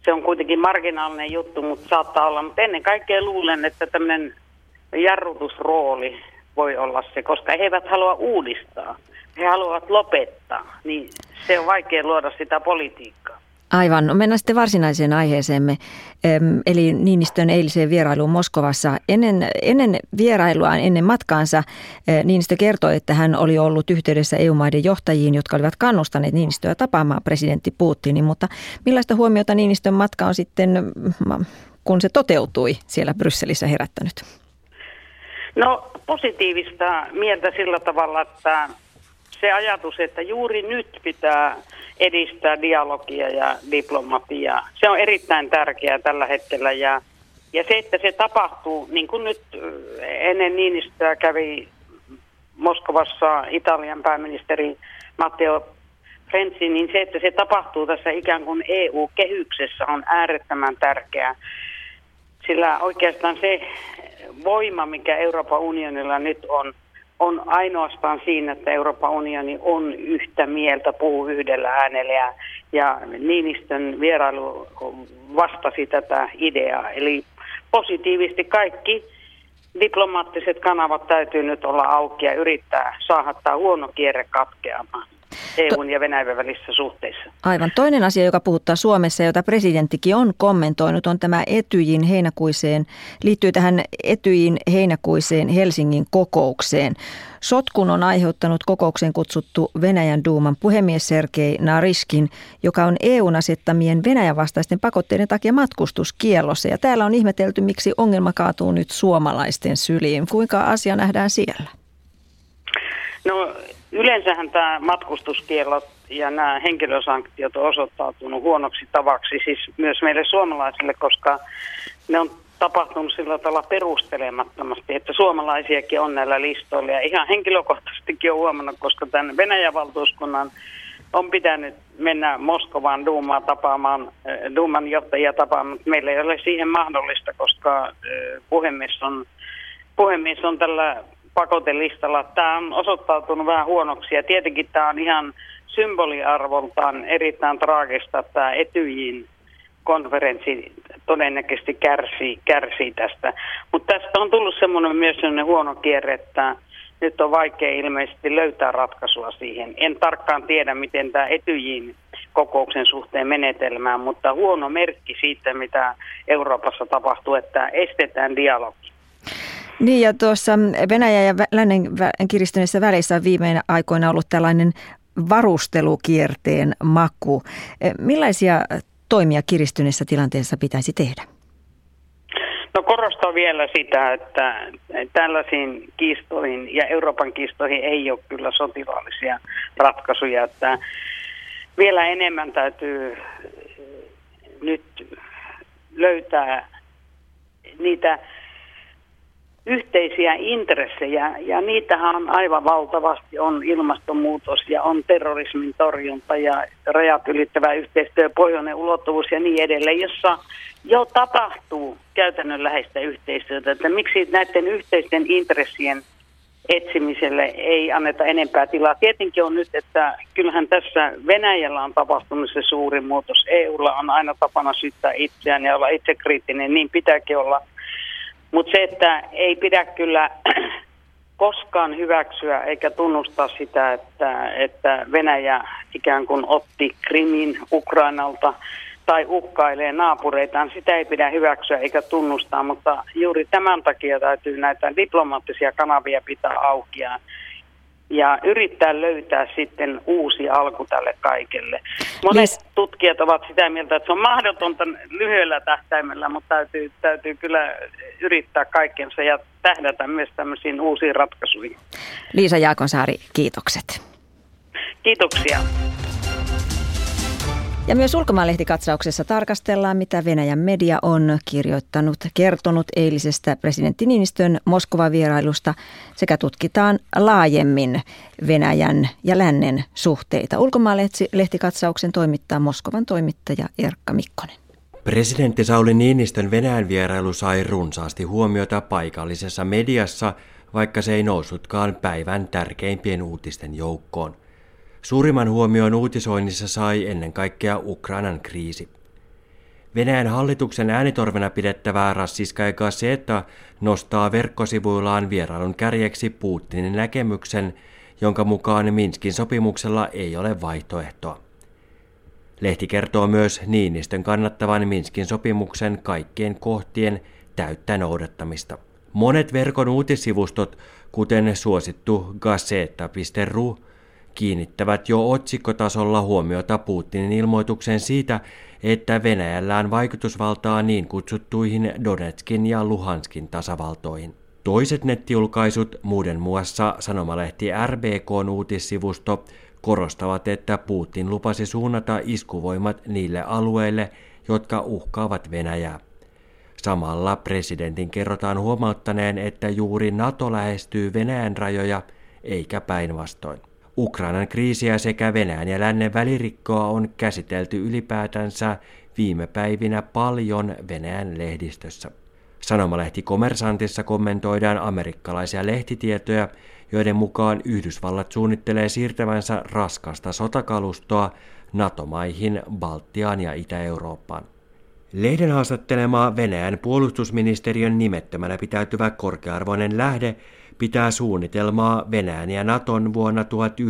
[SPEAKER 8] se on kuitenkin marginaalinen juttu, mutta saattaa olla. Mutta ennen kaikkea luulen, että tämmöinen jarrutusrooli voi olla se, koska he eivät halua uudistaa. He haluavat lopettaa, niin se on vaikea luoda sitä politiikkaa.
[SPEAKER 2] Aivan. No mennään sitten varsinaiseen aiheeseemme, eli Niinistön eiliseen vierailuun Moskovassa. Ennen vierailuaan, ennen matkaansa Niinistö kertoi, että hän oli ollut yhteydessä EU-maiden johtajiin, jotka olivat kannustaneet Niinistöä tapaamaan presidentti Putinin. Mutta millaista huomiota Niinistön matka on sitten, kun se toteutui siellä Brysselissä, herättänyt?
[SPEAKER 8] No positiivista mieltä sillä tavalla, että se ajatus, että juuri nyt pitää edistää dialogia ja diplomatiaa, se on erittäin tärkeää tällä hetkellä. Ja se, että se tapahtuu, niin kuin nyt ennen Niinistöä kävi Moskovassa Italian pääministeri Matteo Renzi, niin se, että se tapahtuu tässä ikään kuin EU-kehyksessä on äärettömän tärkeää. Sillä oikeastaan se voima, mikä Euroopan unionilla nyt on ainoastaan siinä, että Euroopan unioni on yhtä mieltä, puhuu yhdellä äänellä ja Niinistön vierailu vastasi tätä ideaa. Eli positiivisesti kaikki diplomaattiset kanavat täytyy nyt olla auki ja yrittää saada tämä huono kierre katkeamaan EUn ja Venäjän välisissä suhteissa.
[SPEAKER 2] Aivan. Toinen asia, joka puhuttaa Suomessa, jota presidenttikin on kommentoinut, on tämä liittyy tähän Etyjin heinäkuiseen Helsingin kokoukseen. Sotkun on aiheuttanut kokoukseen kutsuttu Venäjän duuman puhemies Sergei Naryshkin, joka on EUn asettamien Venäjän vastaisten pakotteiden takia matkustuskiellossa. Ja täällä on ihmetelty, miksi ongelma kaatuu nyt suomalaisten syliin. Kuinka asia nähdään siellä?
[SPEAKER 8] No yleensähän tämä matkustuskiellot ja nämä henkilösanktiot on osoittautunut huonoksi tavaksi siis myös meille suomalaisille, koska ne on tapahtunut sillä tavalla perustelemattomasti, että suomalaisiakin on näillä listoilla. Ja ihan henkilökohtaisestikin on huomannut, koska tämän Venäjän valtuuskunnan on pitänyt mennä Moskovaan duuman johtajia tapaamaan, mutta meillä ei ole siihen mahdollista, koska puhemies on tällä pakotelistalla. Tämä on osoittautunut vähän huonoksi ja tietenkin tämä on ihan symboliarvoltaan erittäin traagista, että tämä Etyjin konferenssi todennäköisesti kärsii tästä. Mutta tästä on tullut myös sellainen huono kierre, että nyt on vaikea ilmeisesti löytää ratkaisua siihen. En tarkkaan tiedä, miten tämä Etyjin kokouksen suhteen menetellään, mutta huono merkki siitä, mitä Euroopassa tapahtuu, että estetään dialogi.
[SPEAKER 2] Niin ja tuossa Venäjän ja lännen kiristyneessä välissä on viime aikoina ollut tällainen varustelukierteen maku. Millaisia toimia kiristyneessä tilanteessa pitäisi tehdä?
[SPEAKER 8] No korostan vielä sitä, että tällaisiin kiistoihin ja Euroopan kiistoihin ei ole kyllä sotilaallisia ratkaisuja. Että vielä enemmän täytyy nyt löytää niitä yhteisiä intressejä, ja niitähän on aivan valtavasti, on ilmastonmuutos ja on terrorismin torjunta ja rajat ylittävä yhteistyö, pohjoinen ulottuvuus ja niin edelleen, jossa jo tapahtuu käytännönläheistä yhteistyötä, että miksi näiden yhteisten intressien etsimiselle ei anneta enempää tilaa. Tietenkin on nyt, että kyllähän tässä Venäjällä on tapahtunut se suuri muutos, EUlla on aina tapana syyttää itseään ja olla itsekriittinen, niin pitääkin olla. Mutta se, että ei pidä kyllä koskaan hyväksyä eikä tunnustaa sitä, että Venäjä ikään kuin otti Krimin Ukrainalta tai uhkailee naapureitaan, sitä ei pidä hyväksyä eikä tunnustaa, mutta juuri tämän takia täytyy näitä diplomaattisia kanavia pitää auki ja yrittää löytää sitten uusi alku tälle kaikelle. Monet tutkijat ovat sitä mieltä, että se on mahdotonta lyhyellä tähtäimellä, mutta täytyy kyllä yrittää kaikkensa ja tähdätä myös tämmöisiin uusiin ratkaisuihin.
[SPEAKER 2] Liisa Jaakonsaari, kiitokset.
[SPEAKER 8] Kiitoksia.
[SPEAKER 2] Ja myös Ulkomaanlehtikatsauksessa tarkastellaan, mitä Venäjän media on kertonut eilisestä presidentti Niinistön Moskovan vierailusta sekä tutkitaan laajemmin Venäjän ja lännen suhteita. Ulkomaanlehtikatsauksen toimittaa Moskovan toimittaja Erkka Mikkonen.
[SPEAKER 9] Presidentti Sauli Niinistön Venäjän vierailu sai runsaasti huomiota paikallisessa mediassa, vaikka se ei noussutkaan päivän tärkeimpien uutisten joukkoon. Suurimman huomion uutisoinnissa sai ennen kaikkea Ukrainan kriisi. Venäjän hallituksen äänitorvena pidettävää Rossijskaja Gazeta nostaa verkkosivuillaan vierailun kärjeksi Putinin näkemyksen, jonka mukaan Minskin sopimuksella ei ole vaihtoehtoa. Lehti kertoo myös Niinistön kannattavan Minskin sopimuksen kaikkien kohtien täyttä noudattamista. Monet verkon uutissivustot, kuten suosittu Gazeta.ru, kiinnittävät jo otsikkotasolla huomiota Putinin ilmoitukseen siitä, että Venäjällä on vaikutusvaltaa niin kutsuttuihin Donetskin ja Luhanskin tasavaltoihin. Toiset nettijulkaisut, muiden muassa sanomalehti RBK:n uutissivusto, korostavat, että Putin lupasi suunnata iskuvoimat niille alueille, jotka uhkaavat Venäjää. Samalla presidentin kerrotaan huomauttaneen, että juuri NATO lähestyy Venäjän rajoja, eikä päinvastoin. Ukrainan kriisiä sekä Venäjän ja lännen välirikkoa on käsitelty ylipäätänsä viime päivinä paljon Venäjän lehdistössä. Sanomalehti Kommersantissa kommentoidaan amerikkalaisia lehtitietoja, joiden mukaan Yhdysvallat suunnittelee siirtävänsä raskasta sotakalustoa NATO-maihin, Baltiaan ja Itä-Eurooppaan. Lehden haastattelema Venäjän puolustusministeriön nimettömänä pitäytyvä korkea-arvoinen lähde pitää suunnitelmaa Venäjän ja Naton vuonna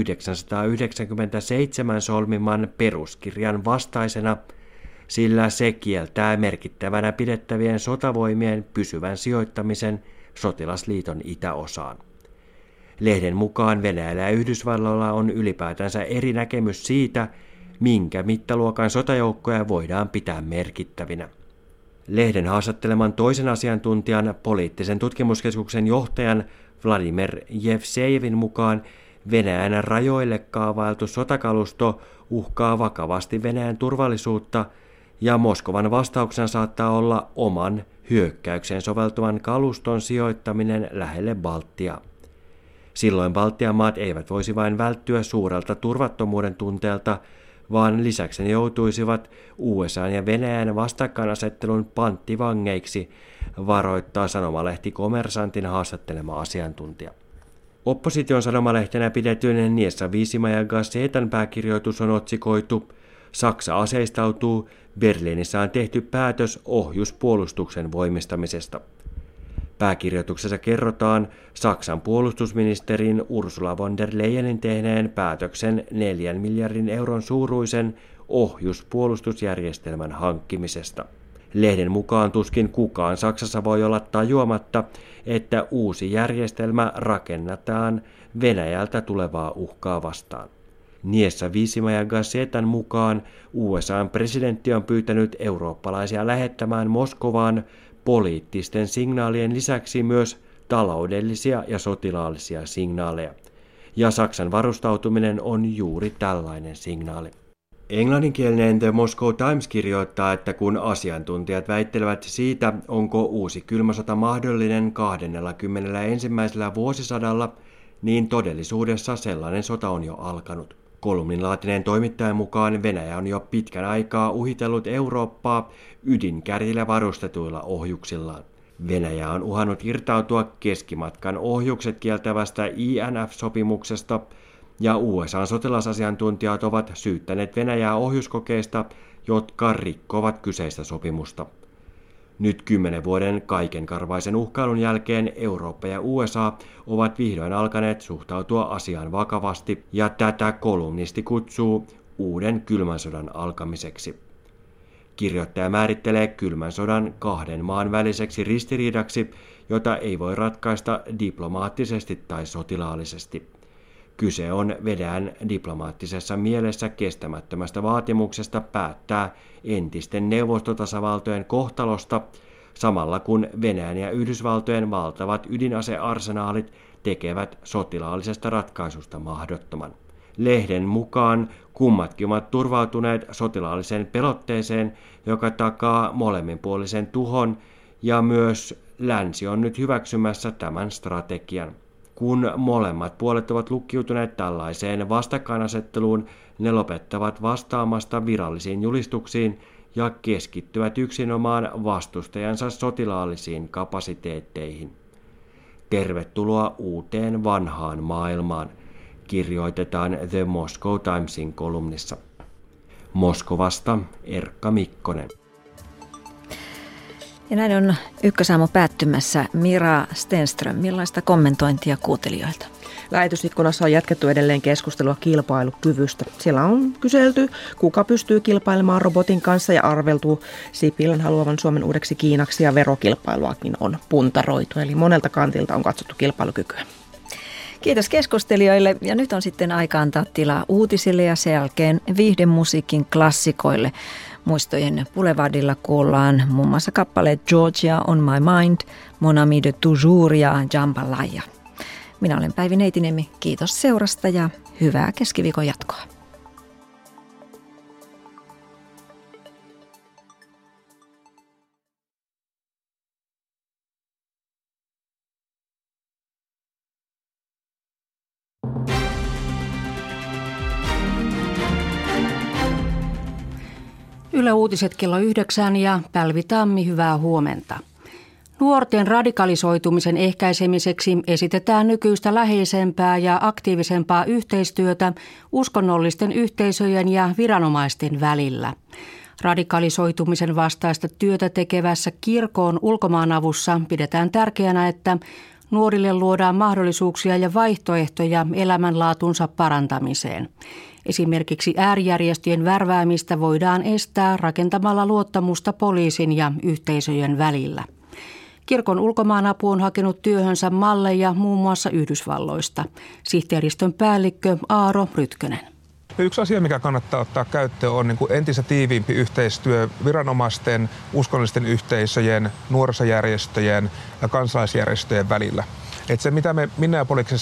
[SPEAKER 9] 1997 solmiman peruskirjan vastaisena, sillä se kieltää merkittävänä pidettävien sotavoimien pysyvän sijoittamisen sotilasliiton itäosaan. Lehden mukaan Venäjällä ja Yhdysvalloilla on ylipäätänsä eri näkemys siitä, minkä mittaluokan sotajoukkoja voidaan pitää merkittävinä. Lehden haastatteleman toisen asiantuntijan, poliittisen tutkimuskeskuksen johtajan Vladimir Jevsejevin mukaan Venäjän rajoille kaavailtu sotakalusto uhkaa vakavasti Venäjän turvallisuutta ja Moskovan vastauksena saattaa olla oman hyökkäykseen soveltuvan kaluston sijoittaminen lähelle Baltiaa. Silloin Baltian maat eivät voisi vain välttyä suurelta turvattomuuden tunteelta, vaan lisäksi ne joutuisivat USA ja Venäjän vastakkainasettelun panttivangeiksi, varoittaa sanomalehti Kommersantin haastattelema asiantuntija. Opposition sanomalehtenä pidetyn Niessa Viisimaja Gazetan pääkirjoitus on otsikoitu "Saksa aseistautuu, Berliinissä on tehty päätös ohjuspuolustuksen voimistamisesta". Pääkirjoituksessa kerrotaan Saksan puolustusministerin Ursula von der Leyenin tehneen päätöksen 4 miljardin euron suuruisen ohjuspuolustusjärjestelmän hankkimisesta. Lehden mukaan tuskin kukaan Saksassa voi olla tajuamatta, että uusi järjestelmä rakennetaan Venäjältä tulevaa uhkaa vastaan. Niessa Viisimaja Gazetan mukaan USA:n presidentti on pyytänyt eurooppalaisia lähettämään Moskovaan poliittisten signaalien lisäksi myös taloudellisia ja sotilaallisia signaaleja. Ja Saksan varustautuminen on juuri tällainen signaali. Englanninkielinen The Moscow Times kirjoittaa, että kun asiantuntijat väittelevät siitä, onko uusi kylmä sota mahdollinen 21. vuosisadalla, niin todellisuudessa sellainen sota on jo alkanut. Kolumnin laatineen toimittajan mukaan Venäjä on jo pitkän aikaa uhitellut Eurooppaa ydinkärjillä varustetuilla ohjuksillaan. Venäjä on uhannut irtautua keskimatkan ohjukset kieltävästä INF-sopimuksesta, ja USA:n sotilasasiantuntijat ovat syyttäneet Venäjää ohjuskokeista, jotka rikkovat kyseistä sopimusta. Nyt 10 vuoden kaikenkarvaisen uhkailun jälkeen Eurooppa ja USA ovat vihdoin alkaneet suhtautua asiaan vakavasti, ja tätä kolumnisti kutsuu uuden kylmän sodan alkamiseksi. Kirjoittaja määrittelee kylmän sodan 2 maan väliseksi ristiriidaksi, jota ei voi ratkaista diplomaattisesti tai sotilaallisesti. Kyse on Venäjän diplomaattisessa mielessä kestämättömästä vaatimuksesta päättää entisten neuvostotasavaltojen kohtalosta, samalla kun Venäjän ja Yhdysvaltojen valtavat ydinasearsenaalit tekevät sotilaallisesta ratkaisusta mahdottoman. Lehden mukaan kummatkin ovat turvautuneet sotilaalliseen pelotteeseen, joka takaa molemminpuolisen tuhon, ja myös länsi on nyt hyväksymässä tämän strategian. Kun molemmat puolet ovat lukkiutuneet tällaiseen vastakkainasetteluun, ne lopettavat vastaamasta virallisiin julistuksiin ja keskittyvät yksinomaan vastustajansa sotilaallisiin kapasiteetteihin. Tervetuloa uuteen vanhaan maailmaan, kirjoitetaan The Moscow Timesin kolumnissa. Moskovasta Erkka Mikkonen.
[SPEAKER 2] Ja näin on Ykkösaamu päättymässä. Mira Stenström, millaista kommentointia kuuntelijoilta?
[SPEAKER 6] Lähetysikkunassa on jatkettu edelleen keskustelua kilpailukyvystä. Siellä on kyselty, kuka pystyy kilpailemaan robotin kanssa ja arveltu Sipilän haluavan Suomen uudeksi Kiinaksi ja verokilpailuakin on puntaroitu. Eli monelta kantilta on katsottu kilpailukykyä.
[SPEAKER 2] Kiitos keskustelijoille ja nyt on sitten aika antaa tilaa uutisille ja sen jälkeen viihdemusiikin klassikoille. Muistojen Boulevardilla kuullaan muun muassa kappaleet Georgia on my mind, Mon ami de toujours ja Jambalaya. Minä olen Päivi Neitiniemi. Kiitos seurasta ja hyvää keskiviikon jatkoa.
[SPEAKER 10] Yle Uutiset kello 9 ja Pälvi Tammi, hyvää huomenta. Nuorten radikalisoitumisen ehkäisemiseksi esitetään nykyistä läheisempää ja aktiivisempaa yhteistyötä uskonnollisten yhteisöjen ja viranomaisten välillä. Radikalisoitumisen vastaista työtä tekevässä kirkon ulkomaanavussa pidetään tärkeänä, että nuorille luodaan mahdollisuuksia ja vaihtoehtoja elämänlaatunsa parantamiseen. Esimerkiksi äärijärjestöjen värväämistä voidaan estää rakentamalla luottamusta poliisin ja yhteisöjen välillä. Kirkon ulkomaanapu on hakenut työhönsä malleja muun muassa Yhdysvalloista. Sihteeristön päällikkö Aaro Rytkönen.
[SPEAKER 11] Yksi asia, mikä kannattaa ottaa käyttöön, on entistä tiiviimpi yhteistyö viranomaisten, uskonnollisten yhteisöjen, nuorisojärjestöjen ja kansalaisjärjestöjen välillä. Että se, mitä me Minneapoliksessa